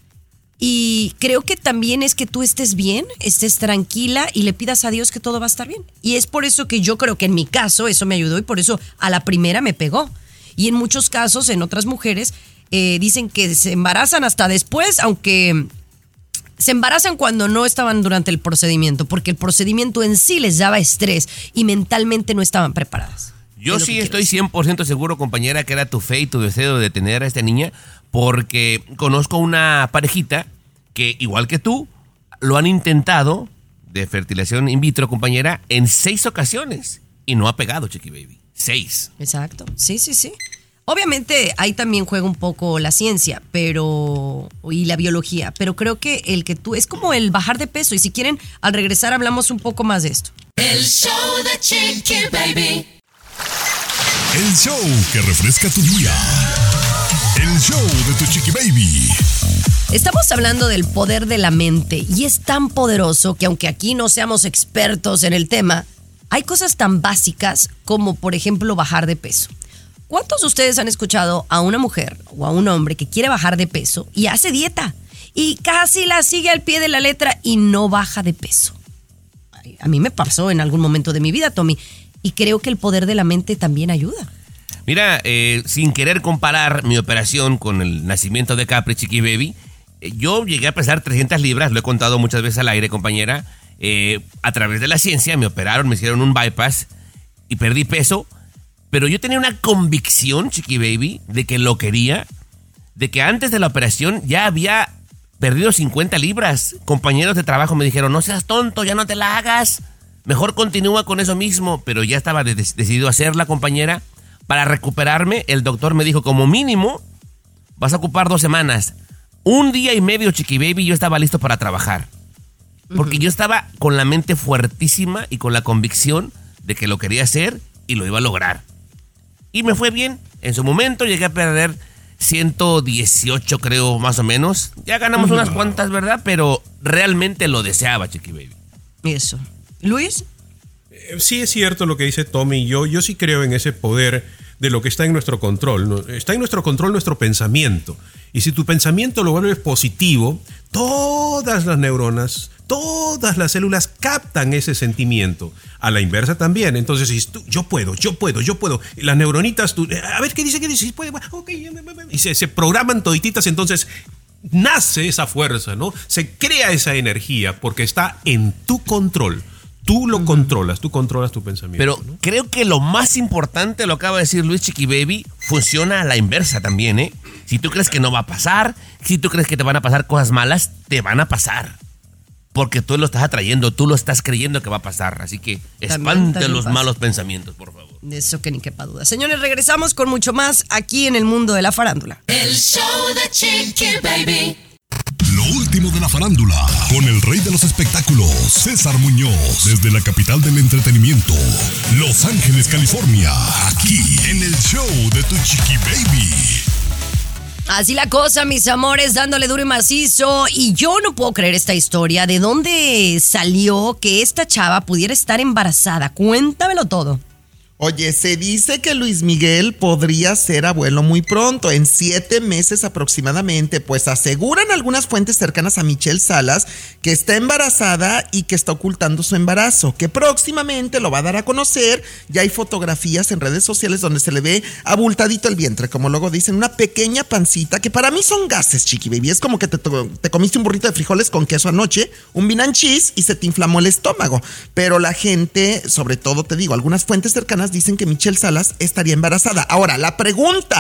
Y creo que también es que tú estés bien, estés tranquila y le pidas a Dios que todo va a estar bien. Y es por eso que yo creo que en mi caso eso me ayudó y por eso a la primera me pegó. Y en muchos casos, en otras mujeres, eh, dicen que se embarazan hasta después, aunque se embarazan cuando no estaban durante el procedimiento, porque el procedimiento en sí les daba estrés y mentalmente no estaban preparadas. Yo sí estoy cien por ciento seguro, compañera, que era tu fe y tu deseo de tener a esta niña, porque conozco una parejita que, igual que tú, lo han intentado de fertilización in vitro, compañera, en seis ocasiones y no ha pegado, Chiqui Baby. Seis. Exacto. Sí, sí, sí. Obviamente ahí también juega un poco la ciencia, pero y la biología, pero creo que el que tú es como el bajar de peso, y si quieren, al regresar hablamos un poco más de esto. El show de Chiqui Baby. El show que refresca tu día. El show de tu Chiqui Baby. Estamos hablando del poder de la mente y es tan poderoso que aunque aquí no seamos expertos en el tema, hay cosas tan básicas como, por ejemplo, bajar de peso. ¿Cuántos de ustedes han escuchado a una mujer o a un hombre que quiere bajar de peso y hace dieta y casi la sigue al pie de la letra y no baja de peso? A mí me pasó en algún momento de mi vida, Tommy, y creo que el poder de la mente también ayuda. Mira, eh, sin querer comparar mi operación con el nacimiento de Capri, Chiqui Baby, eh, yo llegué a pesar trescientas libras, lo he contado muchas veces al aire, compañera. Eh, a través de la ciencia me operaron, me hicieron un bypass y perdí peso, pero yo tenía una convicción, Chiqui Baby, de que lo quería, de que antes de la operación ya había perdido cincuenta libras. Compañeros de trabajo me dijeron, no seas tonto, ya no te la hagas, mejor continúa con eso mismo, pero ya estaba de- decidido a hacerla, compañera. Para recuperarme, el doctor me dijo, como mínimo, vas a ocupar dos semanas. Un día y medio, Chiqui Baby, yo estaba listo para trabajar. Porque uh-huh. yo estaba con la mente fuertísima y con la convicción de que lo quería hacer y lo iba a lograr. Y me fue bien. En su momento llegué a perder ciento dieciocho, creo, más o menos. Ya ganamos uh-huh. unas cuantas, ¿verdad? Pero realmente lo deseaba, Chiqui Baby. Eso. ¿Luis? Sí es cierto lo que dice Tommy. Yo, yo sí creo en ese poder de lo que está en nuestro control. ¿no? Está en nuestro control nuestro pensamiento. Y si tu pensamiento lo vuelves positivo, todas las neuronas, todas las células captan ese sentimiento. A la inversa también. Entonces dices tú, yo puedo, yo puedo, yo puedo. Y las neuronitas, tú, a ver, ¿qué dice? ¿Qué dice? Sí, puede, okay. Y se, se programan todititas, entonces nace esa fuerza, ¿no? Se crea esa energía porque está en tu control. Tú lo controlas, tú controlas tu pensamiento. Pero ¿no? creo que lo más importante, lo acaba de decir Luis, Chiqui Baby, funciona a la inversa también, ¿eh? Si tú crees que no va a pasar, si tú crees que te van a pasar cosas malas, te van a pasar. Porque tú lo estás atrayendo, tú lo estás creyendo que va a pasar. Así que espante los pasa. malos pensamientos, por favor. De eso que ni quepa duda. Señores, regresamos con mucho más aquí en el mundo de la farándula. El show de Chiqui Baby. Lo último de la farándula, con el rey de los espectáculos, César Muñoz, desde la capital del entretenimiento, Los Ángeles, California, aquí en el show de tu Chiqui Baby. Así la cosa, mis amores, dándole duro y macizo. Y yo no puedo creer esta historia. ¿De dónde salió que esta chava pudiera estar embarazada? Cuéntamelo todo. Oye, se dice que Luis Miguel podría ser abuelo muy pronto, en siete meses aproximadamente, pues aseguran algunas fuentes cercanas a Michelle Salas que está embarazada y que está ocultando su embarazo, que próximamente lo va a dar a conocer. Ya hay fotografías en redes sociales donde se le ve abultadito el vientre, como luego dicen, una pequeña pancita, que para mí son gases, Chiqui Baby. Es como que te, te comiste un burrito de frijoles con queso anoche, un bean and cheese y se te inflamó el estómago. Pero la gente, sobre todo te digo, algunas fuentes cercanas dicen que Michelle Salas estaría embarazada. Ahora, la pregunta,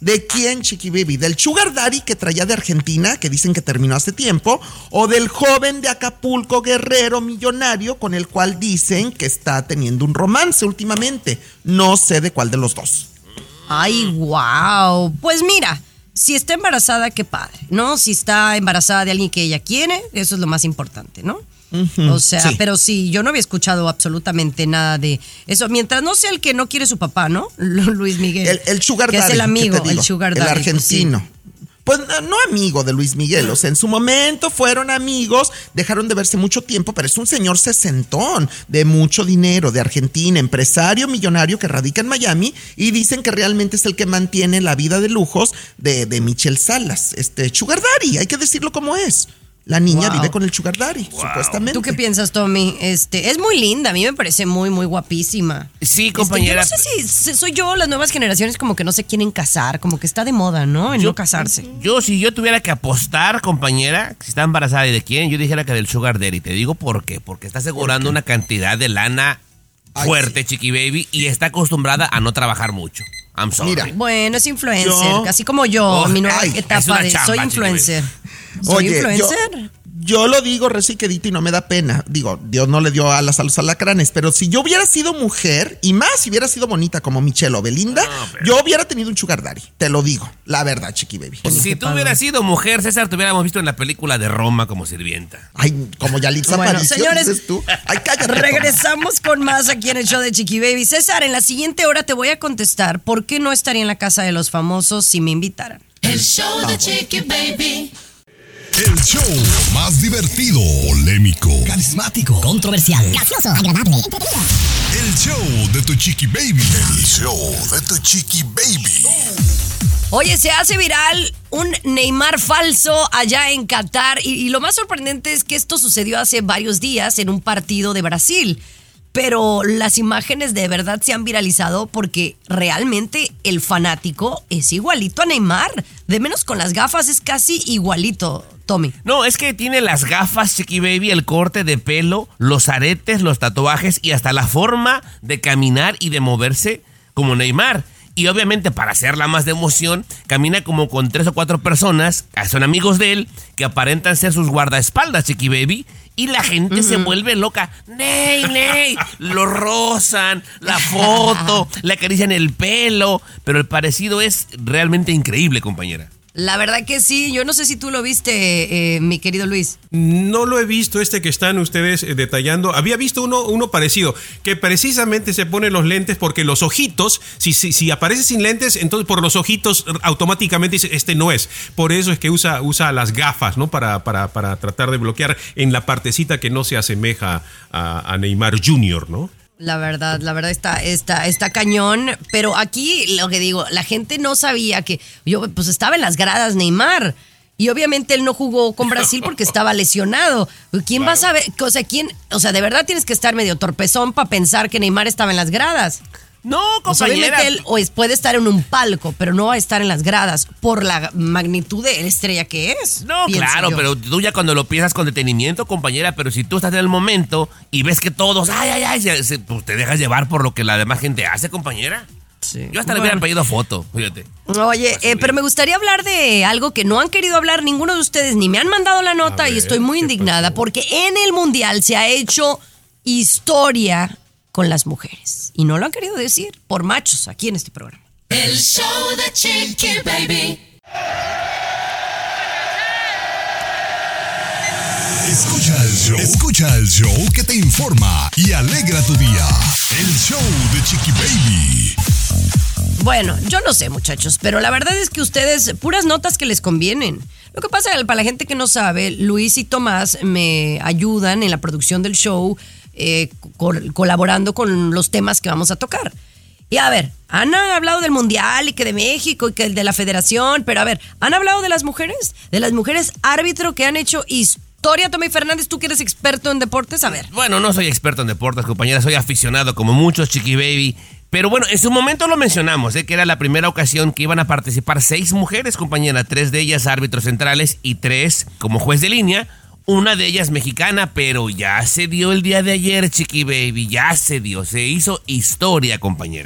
¿De quién, Chiqui Baby? ¿Del sugar daddy que traía de Argentina, que dicen que terminó hace tiempo? ¿O del joven de Acapulco, guerrero, millonario, con el cual dicen que está teniendo un romance últimamente? No sé de cuál de los dos. Ay, wow. Pues mira, si está embarazada, qué padre, ¿no? Si está embarazada de alguien que ella quiere, eso es lo más importante, ¿no? Uh-huh, o sea, sí. Pero sí, yo no había escuchado absolutamente nada de eso. Mientras no sea el que no quiere su papá, ¿no? Luis Miguel. El, el sugar daddy. Que es el amigo, digo, el sugar daddy. El argentino. Pues, sí. Pues no amigo de Luis Miguel, o sea, en su momento fueron amigos, dejaron de verse mucho tiempo, pero es un señor sesentón, de mucho dinero, de Argentina, empresario millonario que radica en Miami, y dicen que realmente es el que mantiene la vida de lujos de, de Michelle Salas, este sugar daddy, hay que decirlo como es. La niña wow. vive con el sugar daddy, wow. supuestamente. ¿Tú qué piensas, Tommy? Este, es muy linda, a mí me parece muy, muy guapísima. Sí, compañera. Este, yo no sé si soy yo, las nuevas generaciones como que no se quieren casar, como que está de moda, ¿no? En yo, no casarse. Yo, si yo tuviera que apostar, compañera, si está embarazada y de quién, yo dijera que del sugar daddy. Te digo por qué, porque está asegurando una cantidad de lana Ay, fuerte, sí. Chiqui Baby, y está acostumbrada a no trabajar mucho. I'm sorry. Mira, bueno, es influencer, yo, así como yo, oh, mi nueva ay, etapa de chamba, soy influencer. ¿Soy Oye, influencer? Yo, yo lo digo reciquedito y no me da pena. Digo, Dios no le dio alas a los alacranes, pero si yo hubiera sido mujer, y más si hubiera sido bonita como Michelle o Belinda, no, pero... yo hubiera tenido un sugar daddy. Te lo digo, la verdad, Chiqui Baby. Pues si tú hubieras sido mujer, César, te hubiéramos visto en la película de Roma como sirvienta. Ay, como Yalitza bueno, Aparicio, señores, dices tú. Ay, cállate. Regresamos con más aquí en el show de Chiqui Baby. César, en la siguiente hora te voy a contestar por qué no estaría en la casa de los famosos si me invitaran. El show de Chiqui Baby. El show más divertido, polémico, carismático, controversial, gracioso, agradable, entretenido. El show de tu Chiqui Baby. El show de tu Chiqui Baby. Oye, se hace viral un Neymar falso allá en Qatar y, y lo más sorprendente es que esto sucedió hace varios días en un partido de Brasil. Pero las imágenes de verdad se han viralizado porque realmente el fanático es igualito a Neymar. De menos con las gafas es casi igualito, Tommy. No, es que tiene las gafas, Chiqui Baby, el corte de pelo, los aretes, los tatuajes y hasta la forma de caminar y de moverse como Neymar. Y obviamente para hacerla más de emoción, camina como con tres o cuatro personas, son amigos de él, que aparentan ser sus guardaespaldas, Chiqui Baby. Y la gente uh-huh. se vuelve loca. ¡Ney, Ney! Lo rozan, la foto, le acarician el pelo. Pero el parecido es realmente increíble, compañera. La verdad que sí, yo no sé si tú lo viste, eh, mi querido Luis. No lo he visto este que están ustedes eh, detallando. Había visto uno, uno parecido, que precisamente se pone los lentes porque los ojitos, si, si, si aparece sin lentes, entonces por los ojitos automáticamente dice, este no es. Por eso es que usa, usa las gafas, ¿no? Para, para, para tratar de bloquear en la partecita que no se asemeja a, a Neymar junior, ¿no? La verdad, la verdad está, está, está cañón, pero aquí lo que digo, la gente no sabía que yo pues estaba en las gradas Neymar y obviamente él no jugó con Brasil porque estaba lesionado. ¿Quién claro. va a saber? O sea, ¿quién? O sea, de verdad tienes que estar medio torpezón para pensar que Neymar estaba en las gradas. No, compañera. O sea, obviamente él o es, puede estar en un palco, pero no va a estar en las gradas por la magnitud de la estrella que es. No, claro, yo. Pero tú ya cuando lo piensas con detenimiento, compañera, pero si tú estás en el momento y ves que todos, ay, ay, ay, se, se, pues te dejas llevar por lo que la demás gente hace, compañera. Sí. Yo hasta bueno. le hubiera pedido foto, fíjate. Oye, eh, pero me gustaría hablar de algo que no han querido hablar ninguno de ustedes, ni me han mandado la nota ver, y estoy muy indignada pasó? Porque en el Mundial se ha hecho historia con las mujeres. Y no lo han querido decir por machos aquí en este programa. El show de Chiqui Baby. Escucha el show. Escucha el show que te informa y alegra tu día. El show de Chiqui Baby. Bueno, yo no sé, muchachos, pero la verdad es que ustedes, puras notas que les convienen. Lo que pasa, para la gente que no sabe, Luis y Tomás me ayudan en la producción del show, eh, col- colaborando con los temas que vamos a tocar. Y a ver, han hablado del Mundial y que de México y que el de la Federación, pero a ver, ¿han hablado de las mujeres? De las mujeres árbitro que han hecho historia. Tommy Fernández, tú que eres experto en deportes, a ver. Bueno, no soy experto en deportes, compañera, soy aficionado como muchos, Chiqui Baby. Pero bueno, en su momento lo mencionamos, ¿eh? Que era la primera ocasión que iban a participar seis mujeres, compañera, tres de ellas árbitros centrales y tres como juez de línea. Una de ellas mexicana, pero ya se dio el día de ayer, Chiqui Baby, ya se dio, se hizo historia, compañera.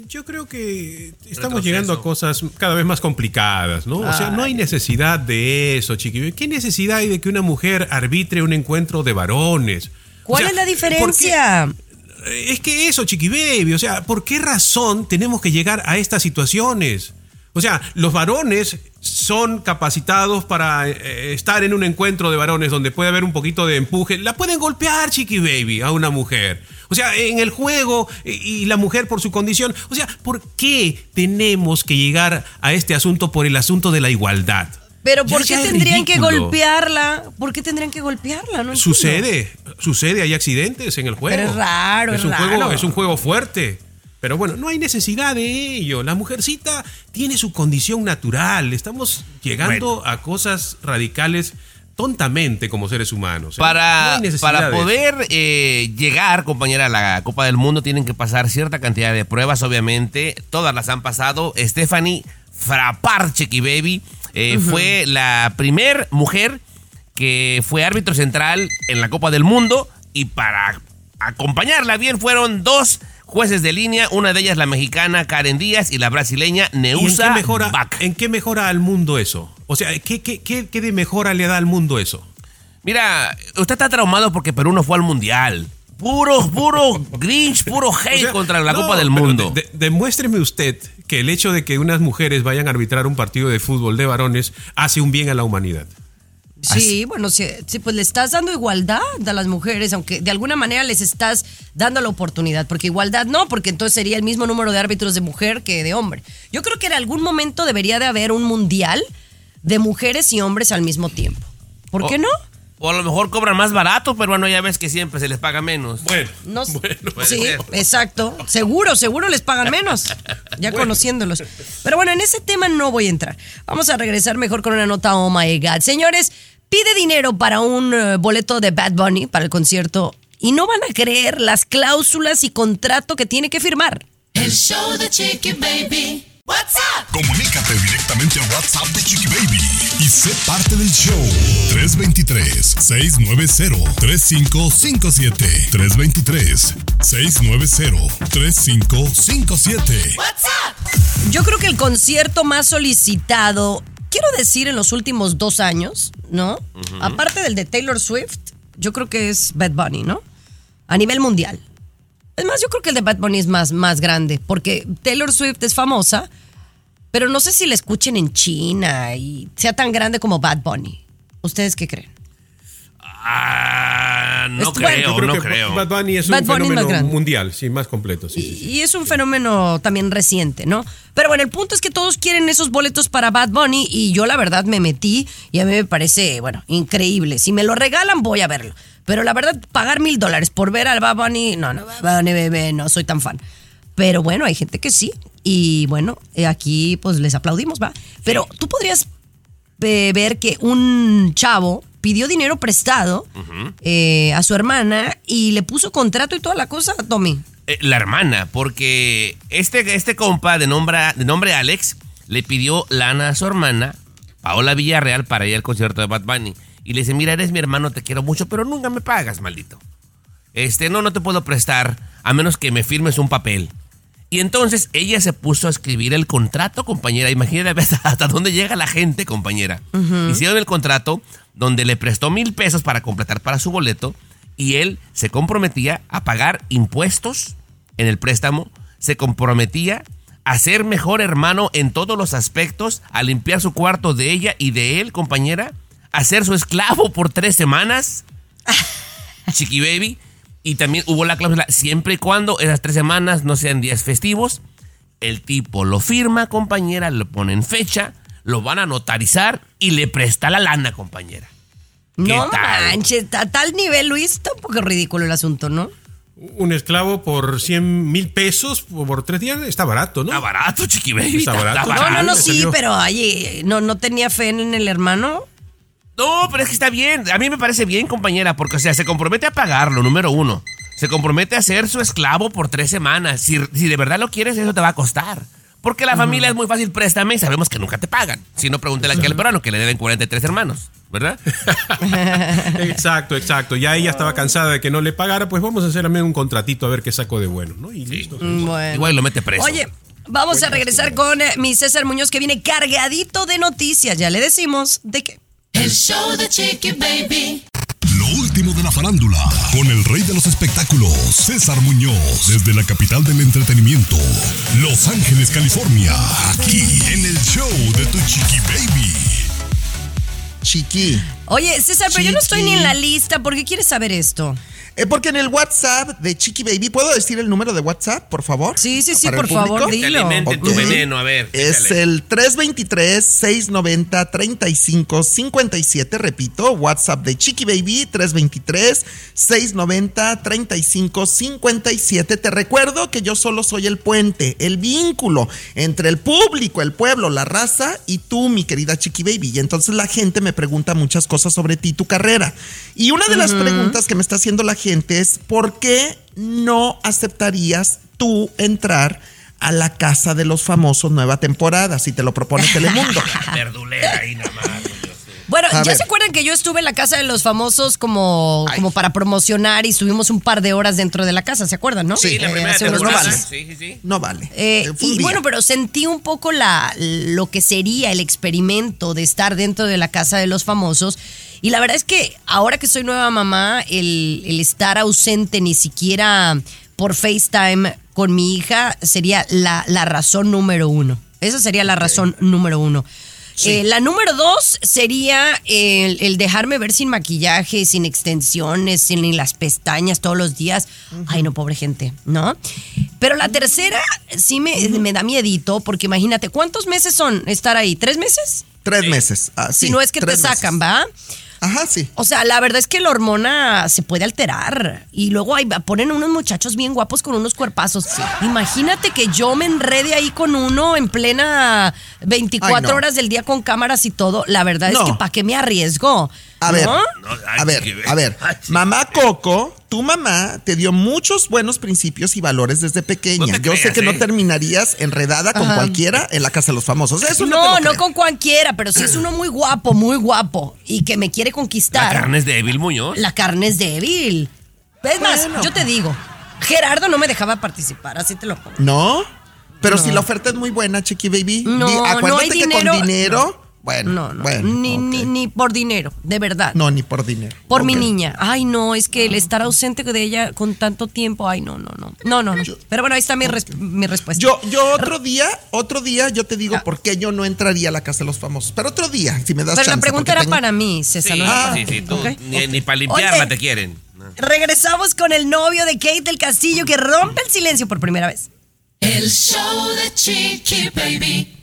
Yo creo que estamos llegando a cosas cada vez más complicadas, ¿no? O sea, no hay necesidad de eso, Chiqui. ¿Qué necesidad hay de que una mujer arbitre un encuentro de varones? ¿Cuál o sea, es la diferencia? Es que eso, Chiqui Baby, o sea, ¿por qué razón tenemos que llegar a estas situaciones? O sea, los varones son capacitados para eh, estar en un encuentro de varones donde puede haber un poquito de empuje. La pueden golpear, Chiqui Baby, a una mujer. O sea, en el juego y, y la mujer por su condición. O sea, ¿por qué tenemos que llegar a este asunto por el asunto de la igualdad? Pero ¿por Ya, qué ya es tendrían que ridículo. golpearla? ¿Por qué tendrían que golpearla? No Sucede, entiendo. sucede, hay accidentes en el juego. Pero es raro, es es un raro. Juego, es un juego fuerte. Pero bueno, no hay necesidad de ello. La mujercita tiene su condición natural. Estamos llegando bueno. a cosas radicales tontamente como seres humanos. ¿eh? Para, no para poder eh, llegar, compañera, a la Copa del Mundo tienen que pasar cierta cantidad de pruebas, obviamente. Todas las han pasado. Stephanie Frappart, Chiqui Baby, eh, uh-huh. fue la primer mujer que fue árbitro central en la Copa del Mundo. Y para acompañarla bien fueron dos jueces de línea, una de ellas la mexicana Karen Díaz y la brasileña Neusa ¿Y en qué mejora, Bach. ¿En qué mejora al mundo eso? O sea, ¿qué, qué, qué, ¿qué de mejora le da al mundo eso? Mira, usted está traumado porque Perú no fue al Mundial. Puro, puro Grinch, puro hate o sea, contra la no, Copa del Mundo. De, de, demuéstreme usted que el hecho de que unas mujeres vayan a arbitrar un partido de fútbol de varones hace un bien a la humanidad. Sí, Así. bueno, sí, sí, pues le estás dando igualdad a las mujeres, aunque de alguna manera les estás dando la oportunidad, porque igualdad no, porque entonces sería el mismo número de árbitros de mujer que de hombre. Yo creo que en algún momento debería de haber un mundial de mujeres y hombres al mismo tiempo. ¿Por o, qué no? O a lo mejor cobran más barato, pero bueno, ya ves que siempre se les paga menos. Bueno, no, bueno sí, ser. exacto. Seguro, seguro les pagan menos, ya bueno. conociéndolos. Pero bueno, en ese tema no voy a entrar. Vamos a regresar mejor con una nota, oh my God. Señores, pide dinero para un uh, boleto de Bad Bunny para el concierto y no van a creer las cláusulas y contrato que tiene que firmar. El show de Chiqui Baby. What's up? Comunícate directamente al WhatsApp de Chiqui Baby y sé parte del show. tres dos tres, seis nueve cero, tres cinco cinco siete. tres dos tres, seis nueve cero, tres cinco cinco siete. What's up? Yo creo que el concierto más solicitado, quiero decir, en los últimos dos años, ¿no? Uh-huh. Aparte del de Taylor Swift, yo creo que es Bad Bunny, ¿no? A nivel mundial. Es más, yo creo que el de Bad Bunny es más, más grande, porque Taylor Swift es famosa, pero no sé si la escuchen en China y sea tan grande como Bad Bunny. ¿Ustedes qué creen? Ah, no es, creo, creo no que creo. Bad Bunny es Bad un Bunny fenómeno es mundial, sí, más completo. Sí, y, sí, sí. y es un fenómeno también reciente, ¿no? Pero bueno, el punto es que todos quieren esos boletos para Bad Bunny y yo la verdad me metí y a mí me parece, bueno, increíble. Si me lo regalan voy a verlo. Pero la verdad, pagar mil dólares por ver al Bad Bunny, no, no, Bad Bunny, bebé, no soy tan fan. Pero bueno, hay gente que sí. Y bueno, aquí pues les aplaudimos, ¿va? Pero tú podrías eh, ver que un chavo pidió dinero prestado uh-huh. eh, a su hermana y le puso contrato y toda la cosa, Tommy. Eh, la hermana, porque este, este compa de nombre, de nombre Alex le pidió lana a su hermana, Paola Villarreal, para ir al concierto de Bad Bunny. Y le dice, mira, eres mi hermano, te quiero mucho, pero nunca me pagas, maldito. Este, no, no te puedo prestar, a menos que me firmes un papel. Y entonces ella se puso a escribir el contrato, compañera. Imagínate hasta dónde llega la gente, compañera. Uh-huh. Hicieron el contrato donde le prestó mil pesos para completar para su boleto y él se comprometía a pagar impuestos en el préstamo, se comprometía a ser mejor hermano en todos los aspectos, a limpiar su cuarto de ella y de él, compañera, a ser su esclavo por tres semanas, Chiqui Baby. Y también hubo la cláusula, siempre y cuando esas tres semanas no sean días festivos, el tipo lo firma, compañera, le ponen fecha, lo van a notarizar y le presta la lana, compañera. No manches, a tal nivel, Luis, está un poco ridículo el asunto, ¿no? Un esclavo por cien mil pesos por tres días está barato, ¿no? Está barato, Chiqui Baby. Está barato. Está barato. No, no, no, sí, pero oye, ¿no, no tenía fe en el hermano? No, pero es que está bien. A mí me parece bien, compañera, porque, o sea, se compromete a pagarlo, número uno. Se compromete a ser su esclavo por tres semanas. Si, si de verdad lo quieres, eso te va a costar. Porque la uh-huh. familia es muy fácil, préstame y sabemos que nunca te pagan. Si no, pregúntale aquí al peruano que le deben cuarenta y tres hermanos. ¿verdad? Exacto, exacto. Ya ella estaba cansada de que no le pagara, pues vamos a hacer también un contratito a ver qué saco de bueno, ¿no? Y listo. Bueno. Igual lo mete preso. Oye, vamos a regresar con eh, mi César Muñoz, que viene cargadito de noticias. Ya le decimos de qué. El show de Chiqui Baby. Lo último de la farándula, con el rey de los espectáculos, César Muñoz, desde la capital del entretenimiento, Los Ángeles, California, aquí en el show de tu Chiqui Baby. Chiqui. Oye, César, pero Chiqui. yo no estoy ni en la lista. ¿Por qué quieres saber esto? Eh, porque en el WhatsApp de Chiqui Baby, ¿puedo decir el número de WhatsApp, por favor? Sí, sí, sí, Para por el público. favor, Que dilo. alimenten tu Ok. veneno, a ver. Es échale. el tres dos tres, seis nueve cero, tres cinco cinco siete, repito, WhatsApp de Chiqui Baby, tres dos tres, seis nueve cero, tres cinco cinco siete. Te recuerdo que yo solo soy el puente, el vínculo entre el público, el pueblo, la raza y tú, mi querida Chiqui Baby. Y entonces la gente me pregunta muchas cosas sobre ti, tu carrera. Y una de las preguntas que me está haciendo la gente es, ¿por qué no aceptarías tú entrar a la Casa de los Famosos nueva temporada si te lo propone Telemundo? Verdulera ahí nada más. Bueno, A ¿ya ver. se acuerdan que yo estuve en la Casa de los Famosos como, como para promocionar y estuvimos un par de horas dentro de la casa? ¿Se acuerdan, no? Sí, la Eh, primera hace unos temporada. meses. Sí, sí, sí. No vale. Eh, Fue un y día. bueno, pero sentí un poco la, lo que sería el experimento de estar dentro de la Casa de los Famosos. Y la verdad es que ahora que soy nueva mamá, el, el estar ausente ni siquiera por FaceTime con mi hija sería la, la razón número uno. Esa sería la razón número uno. Sí. Eh, la número dos sería el, el dejarme ver sin maquillaje, sin extensiones, sin las pestañas todos los días. Ay, no, pobre gente, ¿no? Pero la tercera sí me, me da miedito, porque imagínate, ¿cuántos meses son estar ahí? ¿Tres meses? Tres meses. Ah, sí, si no es que te tres sacan, meses. ¿va? Ajá, sí. O sea, la verdad es que la hormona se puede alterar. Y luego ahí ponen unos muchachos bien guapos con unos cuerpazos. Imagínate que yo me enrede ahí con uno en plena veinticuatro Ay, no. horas del día con cámaras y todo. La verdad No. es que ¿para qué me arriesgo? A ver, ¿No? No, ay, a ver, Chiqui Baby. a ver. Ay, Chiqui Mamá Coco, tu mamá te dio muchos buenos principios y valores desde pequeña. No te Yo sé creas, que no ¿eh? terminarías enredada con Ajá. cualquiera en la Casa de los Famosos. Eso no, No, te lo no creo. con cualquiera, pero si es uno muy guapo, muy guapo y que me quiere La conquistar. carne es débil, Muñoz. La carne es débil. Es más, Bueno. yo te digo, Gerardo no me dejaba participar, así te lo pongo. ¿No? Pero No. si la oferta es muy buena, Chiqui Baby. No, di- no acuérdate hay que dinero. con dinero. Bueno, No, no, bueno. ni, ok. ni, ni por dinero, de verdad. No, ni por dinero. Por mi Ok. niña. Ay, no, es que el estar ausente de ella con tanto tiempo, ay, no, no, no. No, no, no. Pero bueno, ahí está mi, res- mi respuesta. Yo, yo otro día, otro día yo te digo Ah. por qué yo no entraría a la Casa de los Famosos. Pero otro día, si me das Pero chance. la pregunta porque era tengo- para mí, César. Sí, no era para sí, ti. sí, tú Ok. ni, ni para limpiarla Oye. te quieren. No. Regresamos con el novio de Kate del Castillo que rompe el silencio por primera vez. El show de Chiqui Baby.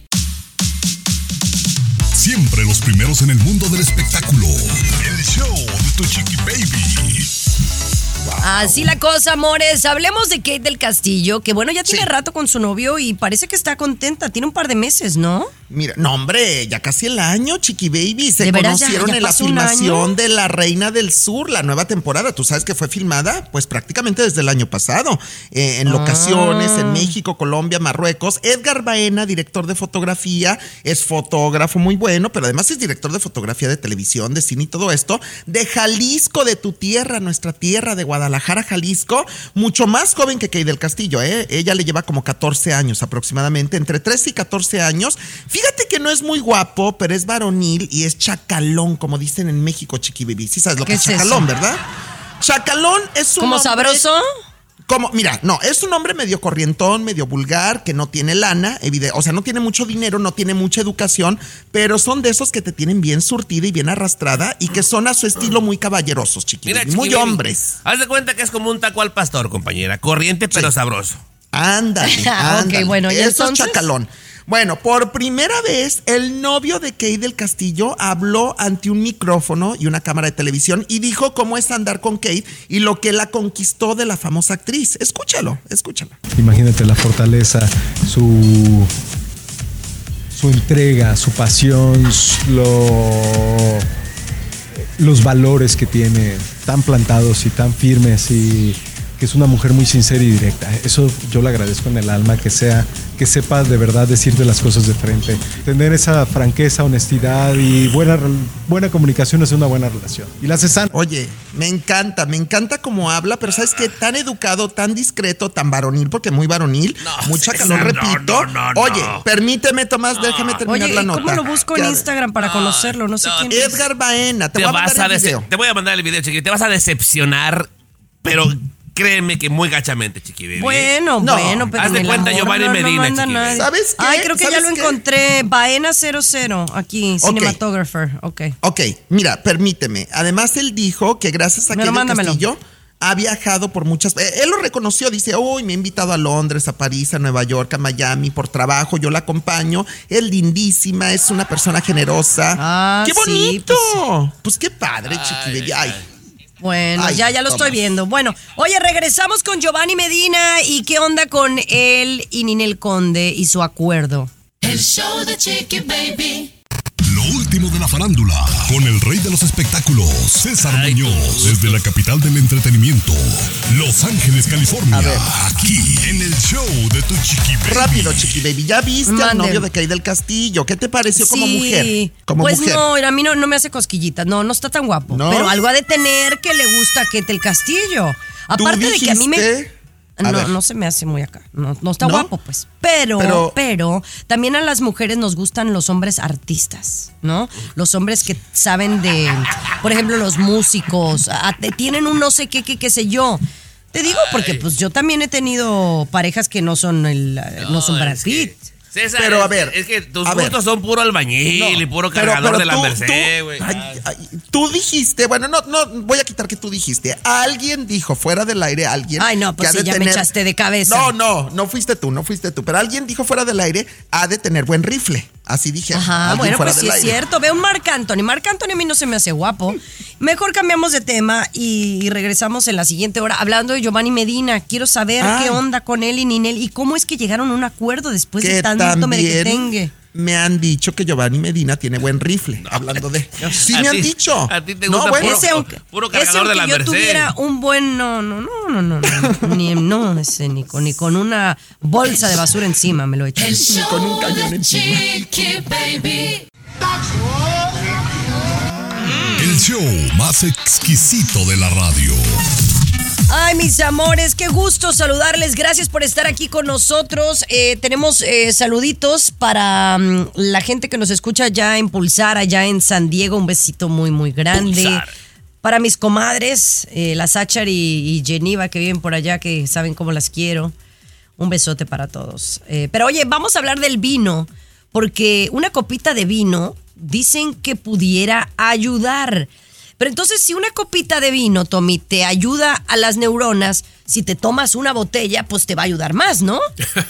Siempre los primeros en el mundo del espectáculo. El show de tu Chiqui Baby. Así la cosa, amores. Hablemos de Kate del Castillo, que bueno, ya tiene Sí. rato con su novio y parece que está contenta. Tiene un par de meses, ¿no? Mira, no, hombre, ya casi el año, Chiqui Baby. Se ¿De veras ya- conocieron ya en la pasó un filmación año? de La Reina del Sur, la nueva temporada. Tú sabes que fue filmada, pues prácticamente desde el año pasado. eh, en locaciones, Ah. en México, Colombia, Marruecos. Edgar Baena, director de fotografía, es fotógrafo muy bueno, pero además es director de fotografía de televisión, de cine y todo esto. De Jalisco, de tu tierra, nuestra tierra, de Guadalajara, Jalisco. Mucho más joven que Kate del Castillo, ¿eh? Ella le lleva como catorce años aproximadamente, entre trece y catorce años. Fíjate que no es muy guapo, pero es varonil y es chacalón, como dicen en México, Chiqui Baby. Sí sabes lo ¿Qué que es es chacalón, eso? ¿verdad? Chacalón es un ¿Como hombre- sabroso? Como, mira, no, es un hombre medio corrientón, medio vulgar, que no tiene lana, evide- o sea, no tiene mucho dinero, no tiene mucha educación, pero son de esos que te tienen bien surtida y bien arrastrada y que son a su estilo muy caballerosos, Chiqui Mira, Baby, Chiqui muy Baby, hombres. Haz de cuenta que es como un taco al pastor, compañera. Corriente, pero Sí. sabroso. Ándale, Ok, ándale. bueno, ¿y Eso entonces? es chacalón. Bueno, por primera vez, el novio de Kate del Castillo habló ante un micrófono y una cámara de televisión y dijo cómo es andar con Kate y lo que la conquistó de la famosa actriz. Escúchalo, escúchalo. Imagínate la fortaleza, su, su entrega, su pasión, lo, los valores que tiene tan plantados y tan firmes y que es una mujer muy sincera y directa. Eso yo le agradezco en el alma, que sea, que sepa de verdad decirte las cosas de frente. Tener esa franqueza, honestidad y buena, buena comunicación es una buena relación. Y la hace sana. Oye, me encanta, me encanta cómo habla, pero ¿sabes qué? Tan educado, tan discreto, tan varonil, porque muy varonil, no, mucha calor, no, repito. No, no, Oye, no. permíteme, Tomás, no. déjame terminar Oye, la nota. ¿cómo lo busco en Instagram para conocerlo? No sé no, quién es. Edgar Baena, te, te voy a mandar a el video. Te voy a mandar el video, Chiqui. Te vas a decepcionar, pero créeme que muy gachamente, Chiqui Baby. Bueno, no. bueno, pero haz de cuenta Giovanni no, Medina, no Chiqui Baby. ¿Sabes qué? Ay, creo que ya lo qué? encontré. Baena cero cero, aquí, okay. Cinematographer. Ok. Ok, mira, permíteme. Además, él dijo que gracias a que el Castillo ha viajado por muchas... Eh, él lo reconoció, dice, uy, me ha invitado a Londres, a París, a Nueva York, a Miami por trabajo, yo la acompaño, es lindísima, es una persona generosa. Ah, ¡qué bonito! Sí, pues, pues qué padre, Chiqui Baby. Ay. Bueno, Ay, ya, ya lo vamos. estoy viendo. Bueno, oye, regresamos con Giovanni Medina y qué onda con él y Ninel Conde y su acuerdo. El show de Chiqui Baby. Lo último de la farándula, con el rey de los espectáculos, César Ay, Muñoz, desde la capital del entretenimiento, Los Ángeles, California, aquí en el show de tu Chiqui Baby. Rápido, Chiqui Baby, ¿ya viste Mande. al novio de Kay del Castillo? ¿Qué te pareció Sí, como mujer? Como pues mujer. no, a mí no, no me hace cosquillitas, no, no está tan guapo. ¿No? Pero algo ha de tener que le gusta a Kate del Castillo. Aparte de que a mí me... No, no se me hace muy acá. No, no está ¿No? guapo, pues. Pero, pero, pero, también a las mujeres nos gustan los hombres artistas, ¿no? Los hombres que saben de, por ejemplo, los músicos, a, tienen un no sé qué, qué, qué sé yo. Te digo porque pues yo también he tenido parejas que no son el, no, no son Brad Pitt. César, pero a ver, es que tus gustos ver, son puro albañil no, y puro cargador pero, pero de la tú, Merced, güey. Tú dijiste, bueno, no, no, voy a quitar que tú dijiste. Alguien dijo fuera del aire, alguien. Ay, no, pues que sí, ya tener, me echaste de cabeza. No, no, no fuiste tú, no fuiste tú. Pero alguien dijo fuera del aire, ha de tener buen rifle. Así dije. Ajá, bueno, pues sí es aire. Cierto. Ve un Marc Anthony. Marc Anthony a mí no se me hace guapo. Mejor cambiamos de tema y, y regresamos en la siguiente hora hablando de Giovanni Medina. Quiero saber ah. qué onda con él y Ninel y cómo es que llegaron a un acuerdo después de tanto merequetengue. Me han dicho que Giovanni Medina tiene buen rifle, no, hablando de... Sí me ti, han dicho. A ti te gusta no, bueno, ese, aunque, puro cargador ese aunque de la yo Merced. tuviera un buen... No, no, no, no, no, no, ni, no ese, ni, con, ni con una bolsa de basura encima me lo he hecho. El ni con un cañón encima. Chiqui Baby. El show más exquisito de la radio. Ay, mis amores, qué gusto saludarles. Gracias por estar aquí con nosotros. Eh, tenemos eh, saluditos para um, la gente que nos escucha ya en Pulsar, allá en San Diego. Un besito muy, muy grande. Pulsar. Para mis comadres, eh, la Sachar y, y Geneva, que viven por allá, que saben cómo las quiero. Un besote para todos. Eh, pero oye, vamos a hablar del vino, porque una copita de vino dicen que pudiera ayudar. Pero entonces, si una copita de vino, Tommy, te ayuda a las neuronas, si te tomas una botella, pues te va a ayudar más, ¿no?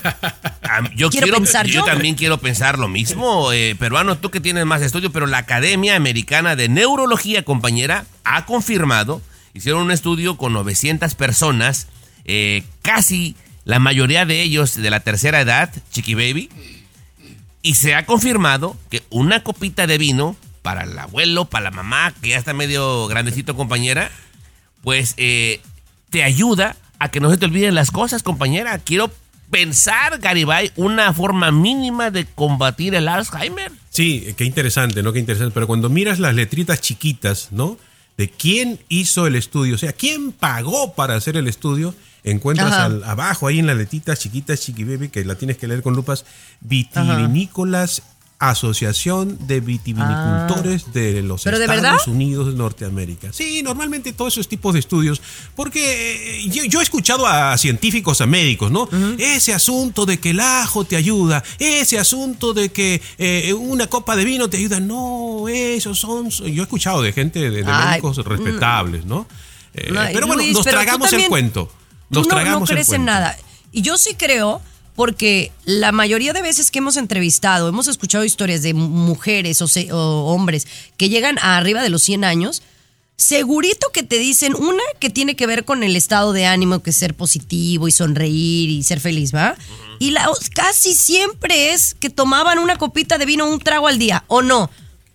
yo quiero, quiero pensar yo. Yo ¿no? también quiero pensar lo mismo, eh, peruano, tú que tienes más estudio, pero la Academia Americana de Neurología, compañera, ha confirmado, hicieron un estudio con novecientas personas, eh, casi la mayoría de ellos de la tercera edad, Chiqui Baby, y se ha confirmado que una copita de vino para el abuelo, para la mamá, que ya está medio grandecito, compañera, pues eh, te ayuda a que no se te olviden las cosas, compañera. Quiero pensar, Garibay, una forma mínima de combatir el Alzheimer. Sí, qué interesante, ¿no? Qué interesante. Pero cuando miras las letritas chiquitas, ¿no? De quién hizo el estudio, o sea, quién pagó para hacer el estudio, encuentras al, abajo, ahí en las letritas chiquitas, Chiqui Baby, que la tienes que leer con lupas, vitivinícolas Asociación de Vitivinicultores ah. de los ¿Pero Estados de verdad? Unidos de Norteamérica. Sí, normalmente todos esos tipos de estudios, porque yo, yo he escuchado a científicos, a médicos, ¿no? Uh-huh. Ese asunto de que el ajo te ayuda, ese asunto de que eh, una copa de vino te ayuda, no, esos son... Yo he escuchado de gente, de, de Ay, médicos respetables, ¿no? Eh, no pero bueno, Luis, nos pero tragamos también, el cuento. Nos tú no, tragamos no crees el cuento. en nada. Y yo sí creo... Porque la mayoría de veces que hemos entrevistado, hemos escuchado historias de mujeres o, se, o hombres que llegan a arriba de los cien años, segurito que te dicen una que tiene que ver con el estado de ánimo, que es ser positivo y sonreír y ser feliz, ¿va? Uh-huh. Y la, casi siempre es que tomaban una copita de vino, un trago al día, ¿o no?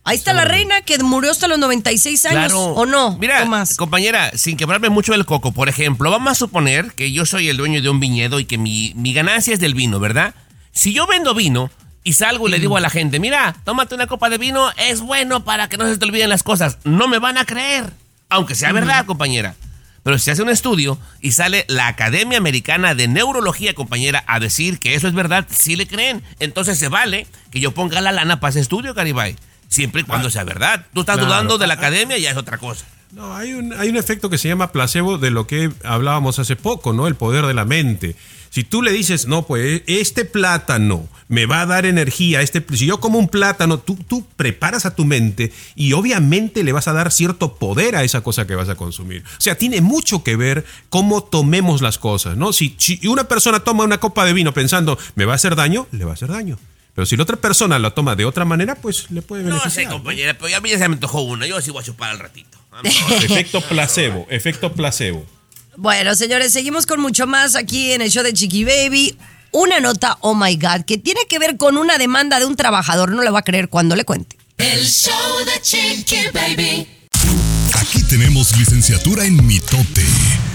Ahí está la reina que murió hasta los noventa y seis años, Claro. ¿o no? Mira, Tomás. compañera, sin quebrarme mucho el coco, por ejemplo, vamos a suponer que yo soy el dueño de un viñedo y que mi, mi ganancia es del vino, ¿verdad? Si yo vendo vino y salgo y le digo a la gente, mira, tómate una copa de vino, es bueno para que no se te olviden las cosas, no me van a creer, aunque sea verdad, compañera. Pero si se hace un estudio y sale la Academia Americana de Neurología, compañera, a decir que eso es verdad, sí le creen. Entonces se vale que yo ponga la lana para ese estudio, Garibay. Siempre y cuando sea verdad. Tú estás Claro. dudando de la academia, ya es otra cosa. No, hay un, hay un efecto que se llama placebo de lo que hablábamos hace poco, ¿no? El poder de la mente. Si tú le dices, no, pues este plátano me va a dar energía, este, si yo como un plátano, tú, tú preparas a tu mente y obviamente le vas a dar cierto poder a esa cosa que vas a consumir. O sea, tiene mucho que ver cómo tomemos las cosas, ¿no? Si, si una persona toma una copa de vino pensando, me va a hacer daño, le va a hacer daño. Pero si la otra persona la toma de otra manera, pues le puede beneficiar. No sé, compañera, pero ya a mí ya se me antojó una. Yo sí voy a chupar al ratito. Efecto placebo, efecto placebo. Bueno, señores, seguimos con mucho más aquí en el show de Chiqui Baby. Una nota, oh my God, que tiene que ver con una demanda de un trabajador. No le va a creer cuando le cuente. El show de Chiqui Baby. Aquí tenemos licenciatura en mitote.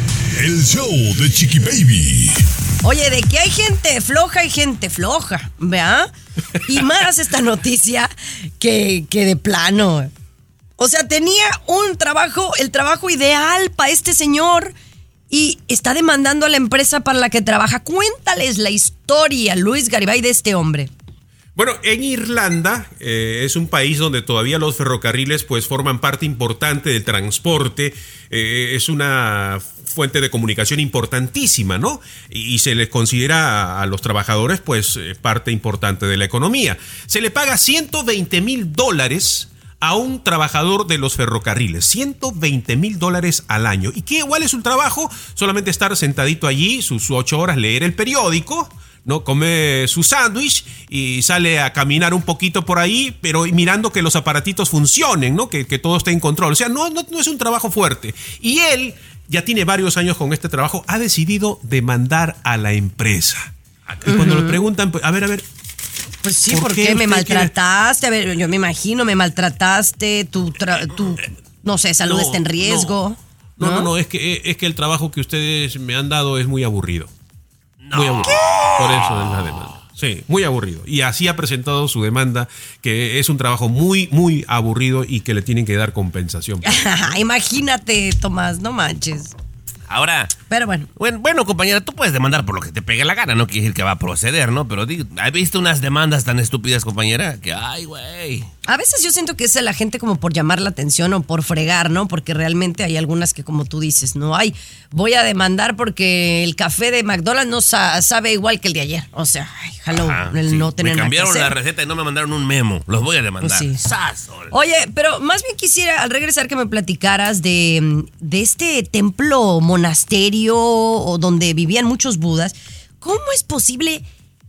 El show de Chiqui Baby. Oye, de que hay gente floja y gente floja, ¿verdad? Y más esta noticia que, que de plano. O sea, tenía un trabajo, el trabajo ideal para este señor y está demandando a la empresa para la que trabaja. Cuéntales la historia, Luis Garibay, de este hombre. Bueno, en Irlanda eh, es un país donde todavía los ferrocarriles pues forman parte importante del transporte, eh, es una fuente de comunicación importantísima, ¿no? Y, y se les considera a, a los trabajadores pues eh, parte importante de la economía. Se le paga ciento veinte mil dólares a un trabajador de los ferrocarriles, ciento veinte mil dólares al año. ¿Y qué igual es un trabajo? Solamente estar sentadito allí, sus ocho horas, leer el periódico, ¿no? Come su sándwich y sale a caminar un poquito por ahí, pero mirando que los aparatitos funcionen, ¿no? Que, que todo esté en control. O sea, no, no, no es un trabajo fuerte. Y él ya tiene varios años con este trabajo, ha decidido demandar a la empresa. Y cuando uh-huh. le preguntan, pues, a ver, a ver, pues sí, ¿por, ¿por qué, qué me maltrataste? Quiere? A ver, yo me imagino, me maltrataste, tu, tra- tu no sé, salud no, está en riesgo. No, no, no, no, no es, que, es que el trabajo que ustedes me han dado es muy aburrido. No. Muy aburrido. ¿Qué? Por eso es la demanda. Sí, muy aburrido. Y así ha presentado su demanda, que es un trabajo muy, muy aburrido y que le tienen que dar compensación. Imagínate, Tomás, no manches. Ahora, pero bueno. bueno. Bueno, compañera, tú puedes demandar por lo que te pegue la gana, no quiere decir que va a proceder, ¿no? Pero digo, ¿has visto unas demandas tan estúpidas, compañera? Que, ay, güey. A veces yo siento que es la gente como por llamar la atención o por fregar, ¿no? Porque realmente hay algunas que, como tú dices, no hay. Voy a demandar porque el café de McDonald's no sa- sabe igual que el de ayer. O sea, ay, hello, Ajá, el sí. no tener Me cambiaron nada que la hacer. receta y no me mandaron un memo. Los voy a demandar. Pues sí. ¡Sasol! Oye, pero más bien quisiera al regresar que me platicaras de, de este templo monasterio o donde vivían muchos budas. ¿Cómo es posible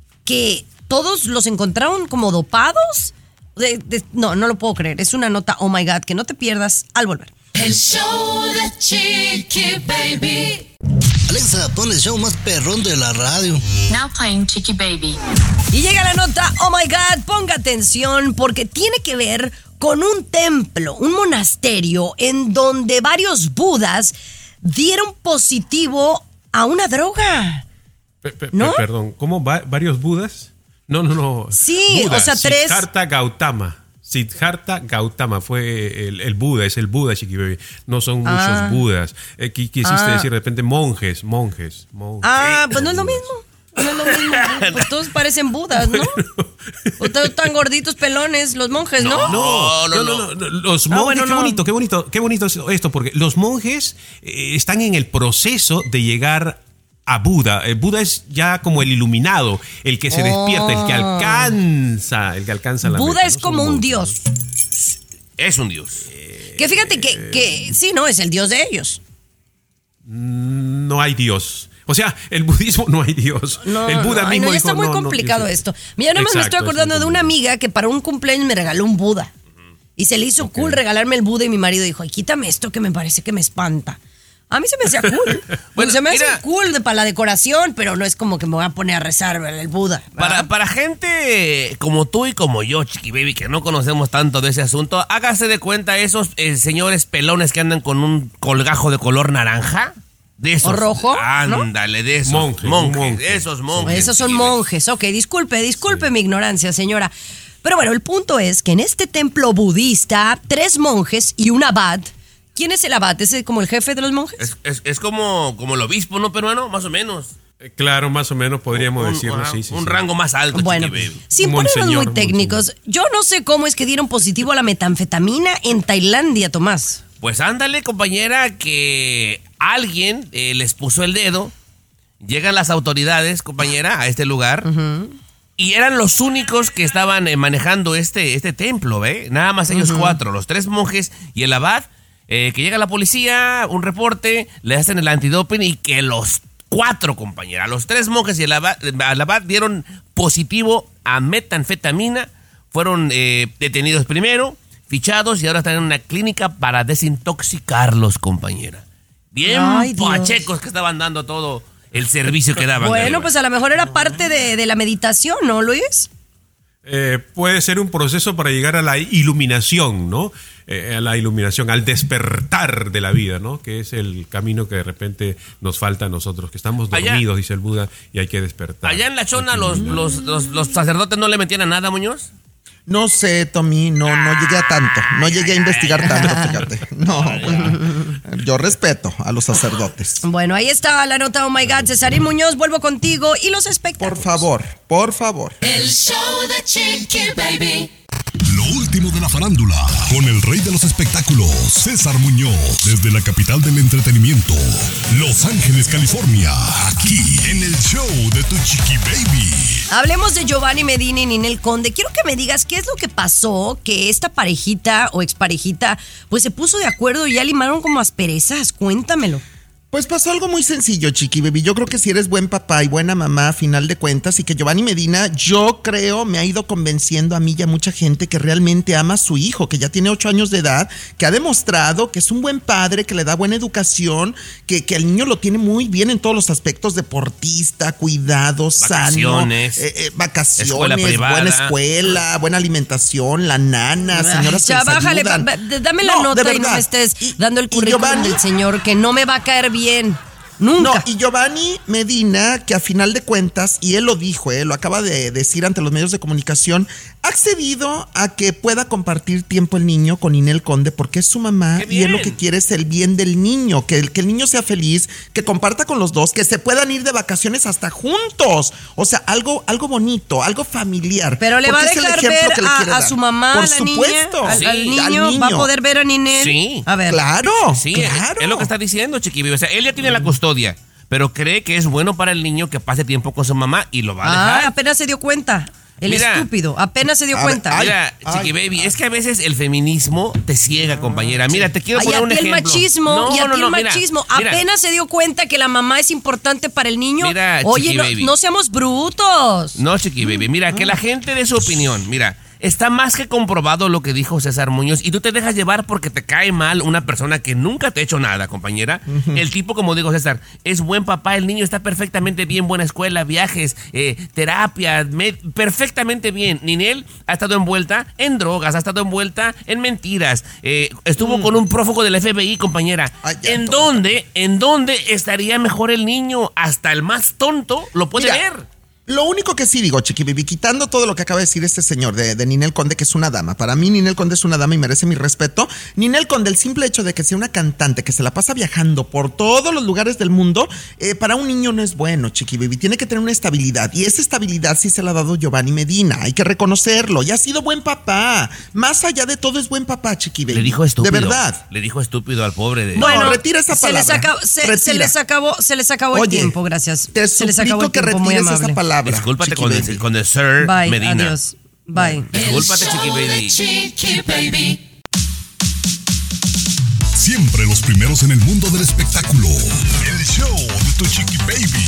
que todos los encontraron como dopados? De, de, no, no lo puedo creer. Es una nota, oh my God, que no te pierdas al volver. El show de Chiqui Baby. Alexa, pon el show más perrón de la radio. Now playing Chiqui Baby. Y llega la nota, oh my God, ponga atención porque tiene que ver con un templo, un monasterio en donde varios budas dieron positivo a una droga. Pe- pe- ¿No? Perdón, ¿cómo va? ¿Varios budas? No, no, no. Sí, Buda, o sea, tres. Siddhartha Gautama. Siddhartha Gautama fue el, el Buda, es el Buda, Chiqui Baby. No son muchos Ah. budas. Eh, ¿qué quisiste Ah. decir de repente? Monjes, monjes, monjes. Ah, pues no es lo mismo. No es lo mismo. Pues todos parecen budas, ¿no? Pues todos tan gorditos, pelones, los monjes, ¿no? No, no, no, no, no, los monjes, Ah, bueno, qué no. bonito, qué bonito, qué bonito es esto, porque los monjes eh, están en el proceso de llegar a Buda. El Buda es ya como el iluminado, el que se Oh. despierta, el que alcanza, el que alcanza la Buda meta, es ¿no? como Son un monjes. dios. Es un dios. Que fíjate que, que sí, no, es el dios de ellos. No hay Dios. O sea, el budismo no hay Dios. No, el Buda no, ay, mismo no, ya dijo, está muy no, no, complicado yo- esto. Mira, nada más me Exacto, estoy acordando es de muy una amiga que para un cumpleaños me regaló un Buda. Y se le hizo cool regalarme el Buda y mi marido dijo, ay, quítame esto que me parece que me espanta. A mí se me hacía cool. Bueno, se me hace mira, cool de, para la decoración, pero no es como que me voy a poner a rezar el Buda. Para, para gente como tú y como yo, Chiqui Baby, que no conocemos tanto de ese asunto, hágase de cuenta esos eh, señores pelones que andan con un colgajo de color naranja. De esos. ¿O rojo? Ándale, ¿no? de esos. Monjes, monjes, monjes. Esos monjes. Esos son monjes. Ok, disculpe, disculpe sí. mi ignorancia, señora. Pero bueno, el punto es que en este templo budista, tres monjes y un abad. ¿Quién es el abad? ¿Es como el jefe de los monjes? Es, es, es como, como el obispo, ¿no, peruano? Más o menos. Eh, claro, más o menos podríamos un, decirlo, un, sí, sí. Un sí. rango más alto, bueno, Chiqui Baby. Sin ponernos muy técnicos, monseñor. Yo no sé cómo es que dieron positivo a la metanfetamina en Tailandia, Tomás. Pues ándale, compañera, que alguien eh, les puso el dedo, llegan las autoridades, compañera, a este lugar, uh-huh. y eran los únicos que estaban eh, manejando este, este templo, ¿ve? Nada más ellos uh-huh. cuatro, los tres monjes y el abad. Eh, que llega la policía, un reporte, le hacen el antidoping y que los cuatro, compañera, los tres monjes y el abad, el abad dieron positivo a metanfetamina, fueron eh, detenidos primero, fichados y ahora están en una clínica para desintoxicarlos, compañera. Bien Ay, pachecos Dios. Que estaban dando todo el servicio que daban. Bueno, pues a lo mejor era parte de, de la meditación, ¿no, Luis? Eh, puede ser un proceso para llegar a la iluminación, ¿no? Eh, a la iluminación, al despertar de la vida, ¿no? Que es el camino que de repente nos falta a nosotros, que estamos dormidos, allá, dice el Buda, y hay que despertar. Allá en la Chona los, los, los, los sacerdotes no le metían a nada, Muñoz. No sé, Tommy, no, no llegué a tanto, no llegué a investigar tanto, fíjate. No, yo respeto a los sacerdotes. Bueno, ahí está la nota, oh my God. Cesarín Muñoz, vuelvo contigo y los espectáculos. Por favor, por favor. El show de Chiqui Baby. Lo último de la farándula, con el rey de los espectáculos, César Muñoz, desde la capital del entretenimiento, Los Ángeles, California, aquí en el show de tu Chiqui Baby. Hablemos de Giovanni Medina y Ninel Conde. Quiero que me digas qué es lo que pasó, que esta parejita o exparejita pues se puso de acuerdo y ya limaron como asperezas. Cuéntamelo. Pues pasó algo muy sencillo, Chiqui Baby. Yo creo que si eres buen papá y buena mamá a final de cuentas, y que Giovanni Medina, yo creo, me ha ido convenciendo a mí y a mucha gente que realmente ama a su hijo, que ya tiene ocho años de edad, que ha demostrado que es un buen padre, que le da buena educación, que, que el niño lo tiene muy bien en todos los aspectos, deportista, cuidado, vacaciones, sano, eh, eh, vacaciones, escuela privada, buena escuela, buena alimentación, la nana, señoras ya, que les bájale, ayudan. ba, dame la no, nota y no me estés y, dando el currículum del señor, que no me va a caer bien. Bien, nunca. No, y Giovanni Medina, que a final de cuentas, y él lo dijo, eh, lo acaba de decir ante los medios de comunicación, ha accedido a que pueda compartir tiempo el niño con Ninel Conde porque es su mamá y él lo que quiere es el bien del niño, que el, que el niño sea feliz, que comparta con los dos, que se puedan ir de vacaciones hasta juntos. O sea, algo, algo bonito, algo familiar. Pero le va a dejar ver a, a su mamá, Por a la supuesto. niña, Sí, al, al, niño, al niño, va a poder ver a Ninel. Sí. A ver. Claro, sí, claro. Es, es lo que está diciendo, Chiqui Baby. O sea, él ya tiene la custodia, pero cree que es bueno para el niño que pase tiempo con su mamá y lo va a dejar. Ah, apenas se dio cuenta. El mira, estúpido, apenas se dio ver, cuenta. ay, mira, ay, Chiqui Baby, ay. es que a veces el feminismo te ciega, compañera. Mira, te quiero ay, poner a un ti ejemplo. El machismo, no, y a no, ti no, el mira, machismo. mira. Apenas se dio cuenta que la mamá es importante para el niño. Mira, Oye, Chiqui no, Baby. no seamos brutos. No, Chiqui Baby, mira, que la gente dé su opinión. Mira, está más que comprobado lo que dijo César Muñoz y tú te dejas llevar porque te cae mal una persona que nunca te ha hecho nada, compañera. Uh-huh. El tipo, como digo César, es buen papá, el niño está perfectamente bien, buena escuela, viajes, eh, terapia, med- perfectamente bien. Ninel ha estado envuelta en drogas, ha estado envuelta en mentiras, eh, estuvo uh-huh. con un prófugo del F B I, compañera. Ay, ¿En todo. dónde, en dónde estaría mejor el niño? Hasta el más tonto lo puede Mira. ver. Lo único que sí digo, Chiqui Baby, quitando todo lo que acaba de decir este señor de, de Ninel Conde, que es una dama. Para mí Ninel Conde es una dama y merece mi respeto. Ninel Conde, el simple hecho de que sea una cantante que se la pasa viajando por todos los lugares del mundo, eh, para un niño no es bueno, Chiqui Baby. Tiene que tener una estabilidad. Y esa estabilidad sí se la ha dado Giovanni Medina. Hay que reconocerlo. Y ha sido buen papá. Más allá de todo es buen papá, Chiqui Baby. Le dijo estúpido. De verdad. Le dijo estúpido al pobre de... Bueno, no, retira esa se palabra. Les acabó, se, se les acabó, se les acabó Oye, el tiempo, gracias. Te se les acabó el que tiempo, retires esa palabra. Discúlpate con el, con el Sir Bye, Medina. Adiós. Bye. Discúlpate, Chiqui Baby. Chiqui Baby. Siempre los primeros en el mundo del espectáculo. El show de tu Chiqui Baby.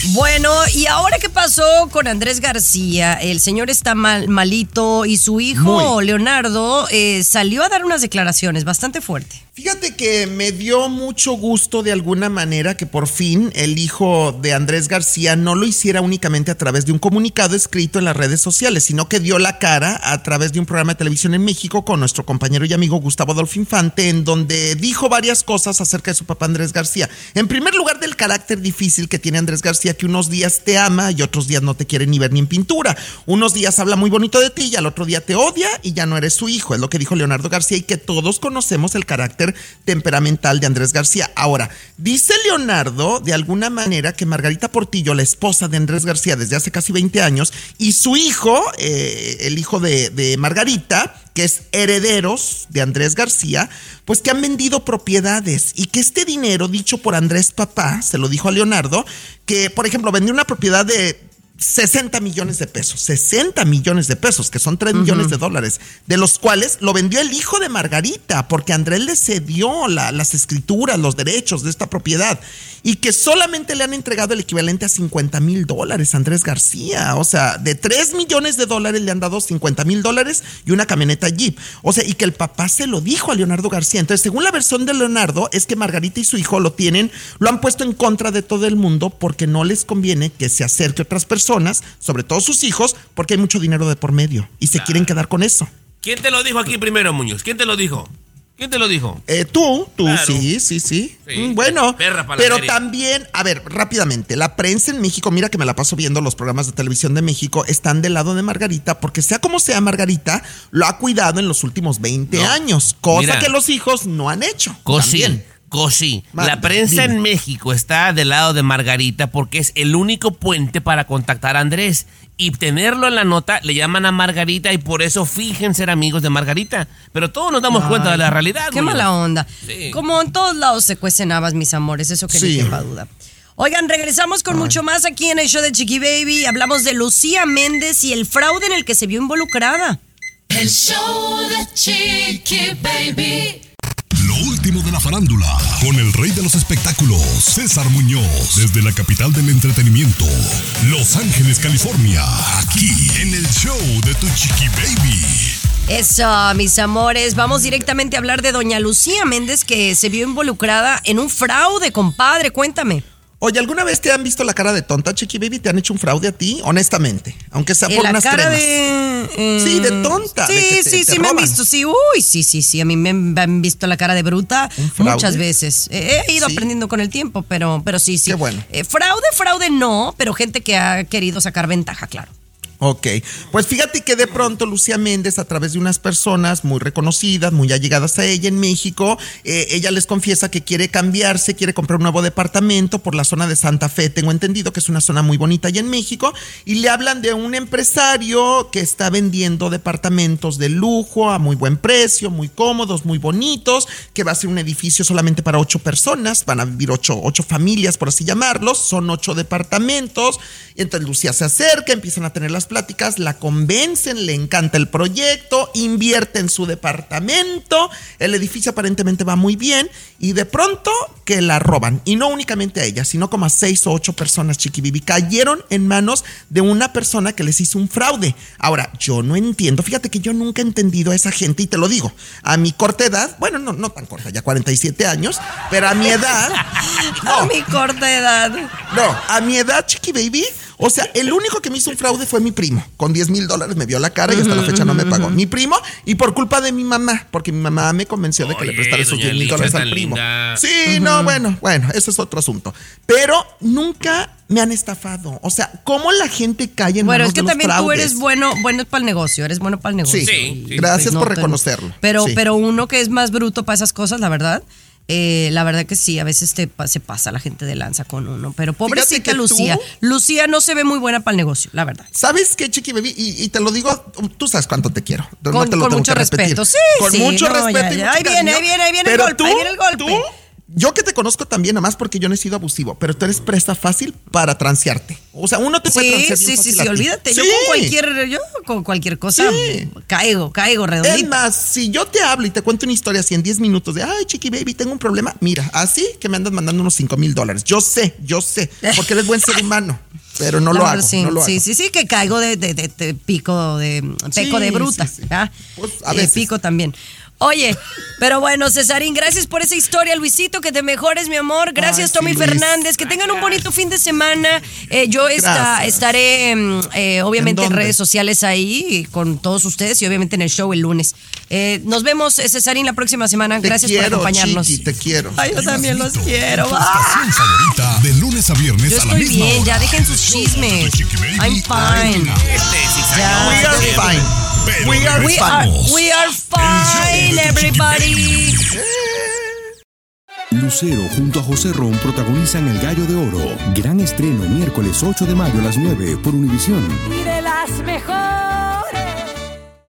Bueno, ¿y ahora qué pasó con Andrés García? El señor está mal, malito y su hijo Muy. Leonardo eh, salió a dar unas declaraciones bastante fuertes. Fíjate que me dio mucho gusto de alguna manera que por fin el hijo de Andrés García no lo hiciera únicamente a través de un comunicado escrito en las redes sociales, sino que dio la cara a través de un programa de televisión en México con nuestro compañero y amigo Gustavo Adolfo Infante, en donde dijo varias cosas acerca de su papá Andrés García. En primer lugar, del carácter difícil que tiene Andrés García, que unos días te ama y otros días no te quiere ni ver ni en pintura. Unos días habla muy bonito de ti y al otro día te odia y ya no eres su hijo. Es lo que dijo Leonardo García, y que todos conocemos el carácter temperamental de Andrés García. Ahora, dice Leonardo de alguna manera que Margarita Portillo, la esposa de Andrés García desde hace casi veinte años, y su hijo, eh, el hijo de, de Margarita, que es herederos de Andrés García, pues que han vendido propiedades, y que este dinero dicho por Andrés papá, se lo dijo a Leonardo, que por ejemplo vendió una propiedad de sesenta millones de pesos, sesenta millones de pesos, que son tres uh-huh. millones de dólares, de los cuales lo vendió el hijo de Margarita, porque Andrés le cedió la, las escrituras, los derechos de esta propiedad, y que solamente le han entregado el equivalente a cincuenta mil dólares a Andrés García. O sea, de tres millones de dólares le han dado cincuenta mil dólares y una camioneta Jeep. O sea, y que el papá se lo dijo a Leonardo García. Entonces, según la versión de Leonardo, es que Margarita y su hijo lo tienen, lo han puesto en contra de todo el mundo porque no les conviene que se acerque a otras personas, sobre todo sus hijos, porque hay mucho dinero de por medio y se claro. quieren quedar con eso. ¿Quién te lo dijo aquí primero, Muñoz? ¿Quién te lo dijo? ¿Quién te lo dijo? Eh, tú, tú, claro. sí, sí, sí. sí. Mm, bueno, pero también, a ver, rápidamente, la prensa en México, mira que me la paso viendo los programas de televisión de México, están del lado de Margarita, porque sea como sea, Margarita lo ha cuidado en los últimos veinte no. años, cosa mira, que los hijos no han hecho. Cosín. Cosí. La prensa dime. en México está del lado de Margarita porque es el único puente para contactar a Andrés. Y tenerlo en la nota le llaman a Margarita y por eso fingen ser amigos de Margarita. Pero todos nos damos Ay, cuenta de la realidad. Qué mala ya. onda. Sí. Como en todos lados se cuecen habas, mis amores, eso que sí. ni quepa duda. Oigan, regresamos con Ay. mucho más aquí en el show de Chiqui Baby. Hablamos de Lucía Méndez y el fraude en el que se vio involucrada. El show de Chiqui Baby. Lo último de la farándula, con el rey de los espectáculos, César Muñoz, desde la capital del entretenimiento, Los Ángeles, California, aquí en el show de tu Chiqui Baby. Eso, mis amores, vamos directamente a hablar de doña Lucía Méndez, que se vio involucrada en un fraude, compadre, cuéntame. Oye, ¿alguna vez te han visto la cara de tonta, Chiqui Baby? ¿Te han hecho un fraude a ti? Honestamente, aunque sea por la unas cara cremas. De, eh, sí, de tonta. Sí, de que sí, te, sí, te me roban. han visto, sí. Uy, sí, sí, sí. A mí me, me han visto la cara de bruta muchas veces. Eh, he ido sí. aprendiendo con el tiempo, pero, pero sí, sí. Qué bueno. Eh, fraude, fraude no, pero gente que ha querido sacar ventaja, claro. Ok, pues fíjate que de pronto Lucía Méndez, a través de unas personas muy reconocidas, muy allegadas a ella en México, eh, ella les confiesa que quiere cambiarse, quiere comprar un nuevo departamento por la zona de Santa Fe, tengo entendido que es una zona muy bonita allá en México, y le hablan de un empresario que está vendiendo departamentos de lujo a muy buen precio, muy cómodos, muy bonitos, que va a ser un edificio solamente para ocho personas, van a vivir ocho, ocho familias, por así llamarlos, son ocho departamentos, y entonces Lucía se acerca, empiezan a tener las pláticas, la convencen, le encanta el proyecto, invierte en su departamento, el edificio aparentemente va muy bien y de pronto que la roban, y no únicamente a ella, sino como a seis o ocho personas, Chiqui Baby, cayeron en manos de una persona que les hizo un fraude. Ahora, yo no entiendo, fíjate que yo nunca he entendido a esa gente, y te lo digo, a mi corta edad, bueno, no, no tan corta, ya cuarenta y siete años, pero a mi edad, no, a mi corta edad, no, a mi edad, Chiqui Baby, o sea, el único que me hizo un fraude fue mi primo. Con diez mil dólares me vio la cara y hasta la fecha no me pagó. Mi primo, y por culpa de mi mamá, porque mi mamá me convenció de que Oye, le prestara esos diez mil dólares al primo. Linda. Sí, uh-huh. no, bueno, bueno, eso es otro asunto. Pero nunca me han estafado. O sea, ¿cómo la gente cae en bueno, manos de los fraudes? Bueno, es que también tú eres bueno, bueno para el negocio, eres bueno para el negocio. Sí, sí, sí. Gracias no, por reconocerlo. Pero, sí. pero uno que es más bruto para esas cosas, la verdad... Eh, la verdad que sí, a veces te, se pasa la gente de lanza con uno, pero pobrecita Lucía, tú, Lucía no se ve muy buena para el negocio, la verdad. ¿Sabes qué, Chiqui Baby? Y, y te lo digo, tú sabes cuánto te quiero. Con, no te lo con mucho respeto, sí, Con sí, mucho no, respeto ya, ya. y mucho Ahí viene, ahí viene, ahí viene el golpe, tú, ahí viene el golpe. Tú Yo que te conozco también, nada más porque yo no he sido abusivo, pero tú eres presa fácil para transearte. O sea, uno te puede Sí, transear sí, bien sí, fácil sí, a ti. olvídate. Yo Sí. con cualquier, yo con cualquier cosa Sí. caigo, caigo Es redondito. más, si yo te hablo y te cuento una historia así en diez minutos de, ay, Chiqui Baby, tengo un problema, mira, así que me andas mandando unos cinco mil dólares. Yo sé, yo sé, porque eres buen ser humano, pero no lo Claro, hago, sí, no lo sí, hago. sí, sí, que caigo de, de, de- de pico de peco Sí, de bruta. sí, sí. ¿ah? Pues, a Eh, veces. pico también. Oye, pero bueno, Cesarín, gracias por esa historia, Luisito, que te mejores, mi amor. Gracias, Ay, Tommy sí, Luis. Fernández. Que tengan un bonito fin de semana. Eh, yo esta, Gracias. estaré, mm, eh, obviamente, ¿En en, dónde? redes sociales ahí con todos ustedes y obviamente en el show el lunes. Eh, nos vemos, eh, Cesarín, la próxima semana. Te Gracias quiero, por acompañarnos. Chiqui, te quiero. Ay, yo también los quiero. Tu va. estación favorita de lunes a viernes Yo a la estoy misma bien, hora. ya dejen sus El show chismes. de Chiqui Baby I'm fine. Este cizañón. Ya. We are fine. Pero We are We are, regresamos. we are El show fine, de Chiqui everybody. Lucero junto a José Ron protagonizan El Gallo de Oro. Gran estreno miércoles ocho de mayo a las nueve por Univisión. Y de las mejores.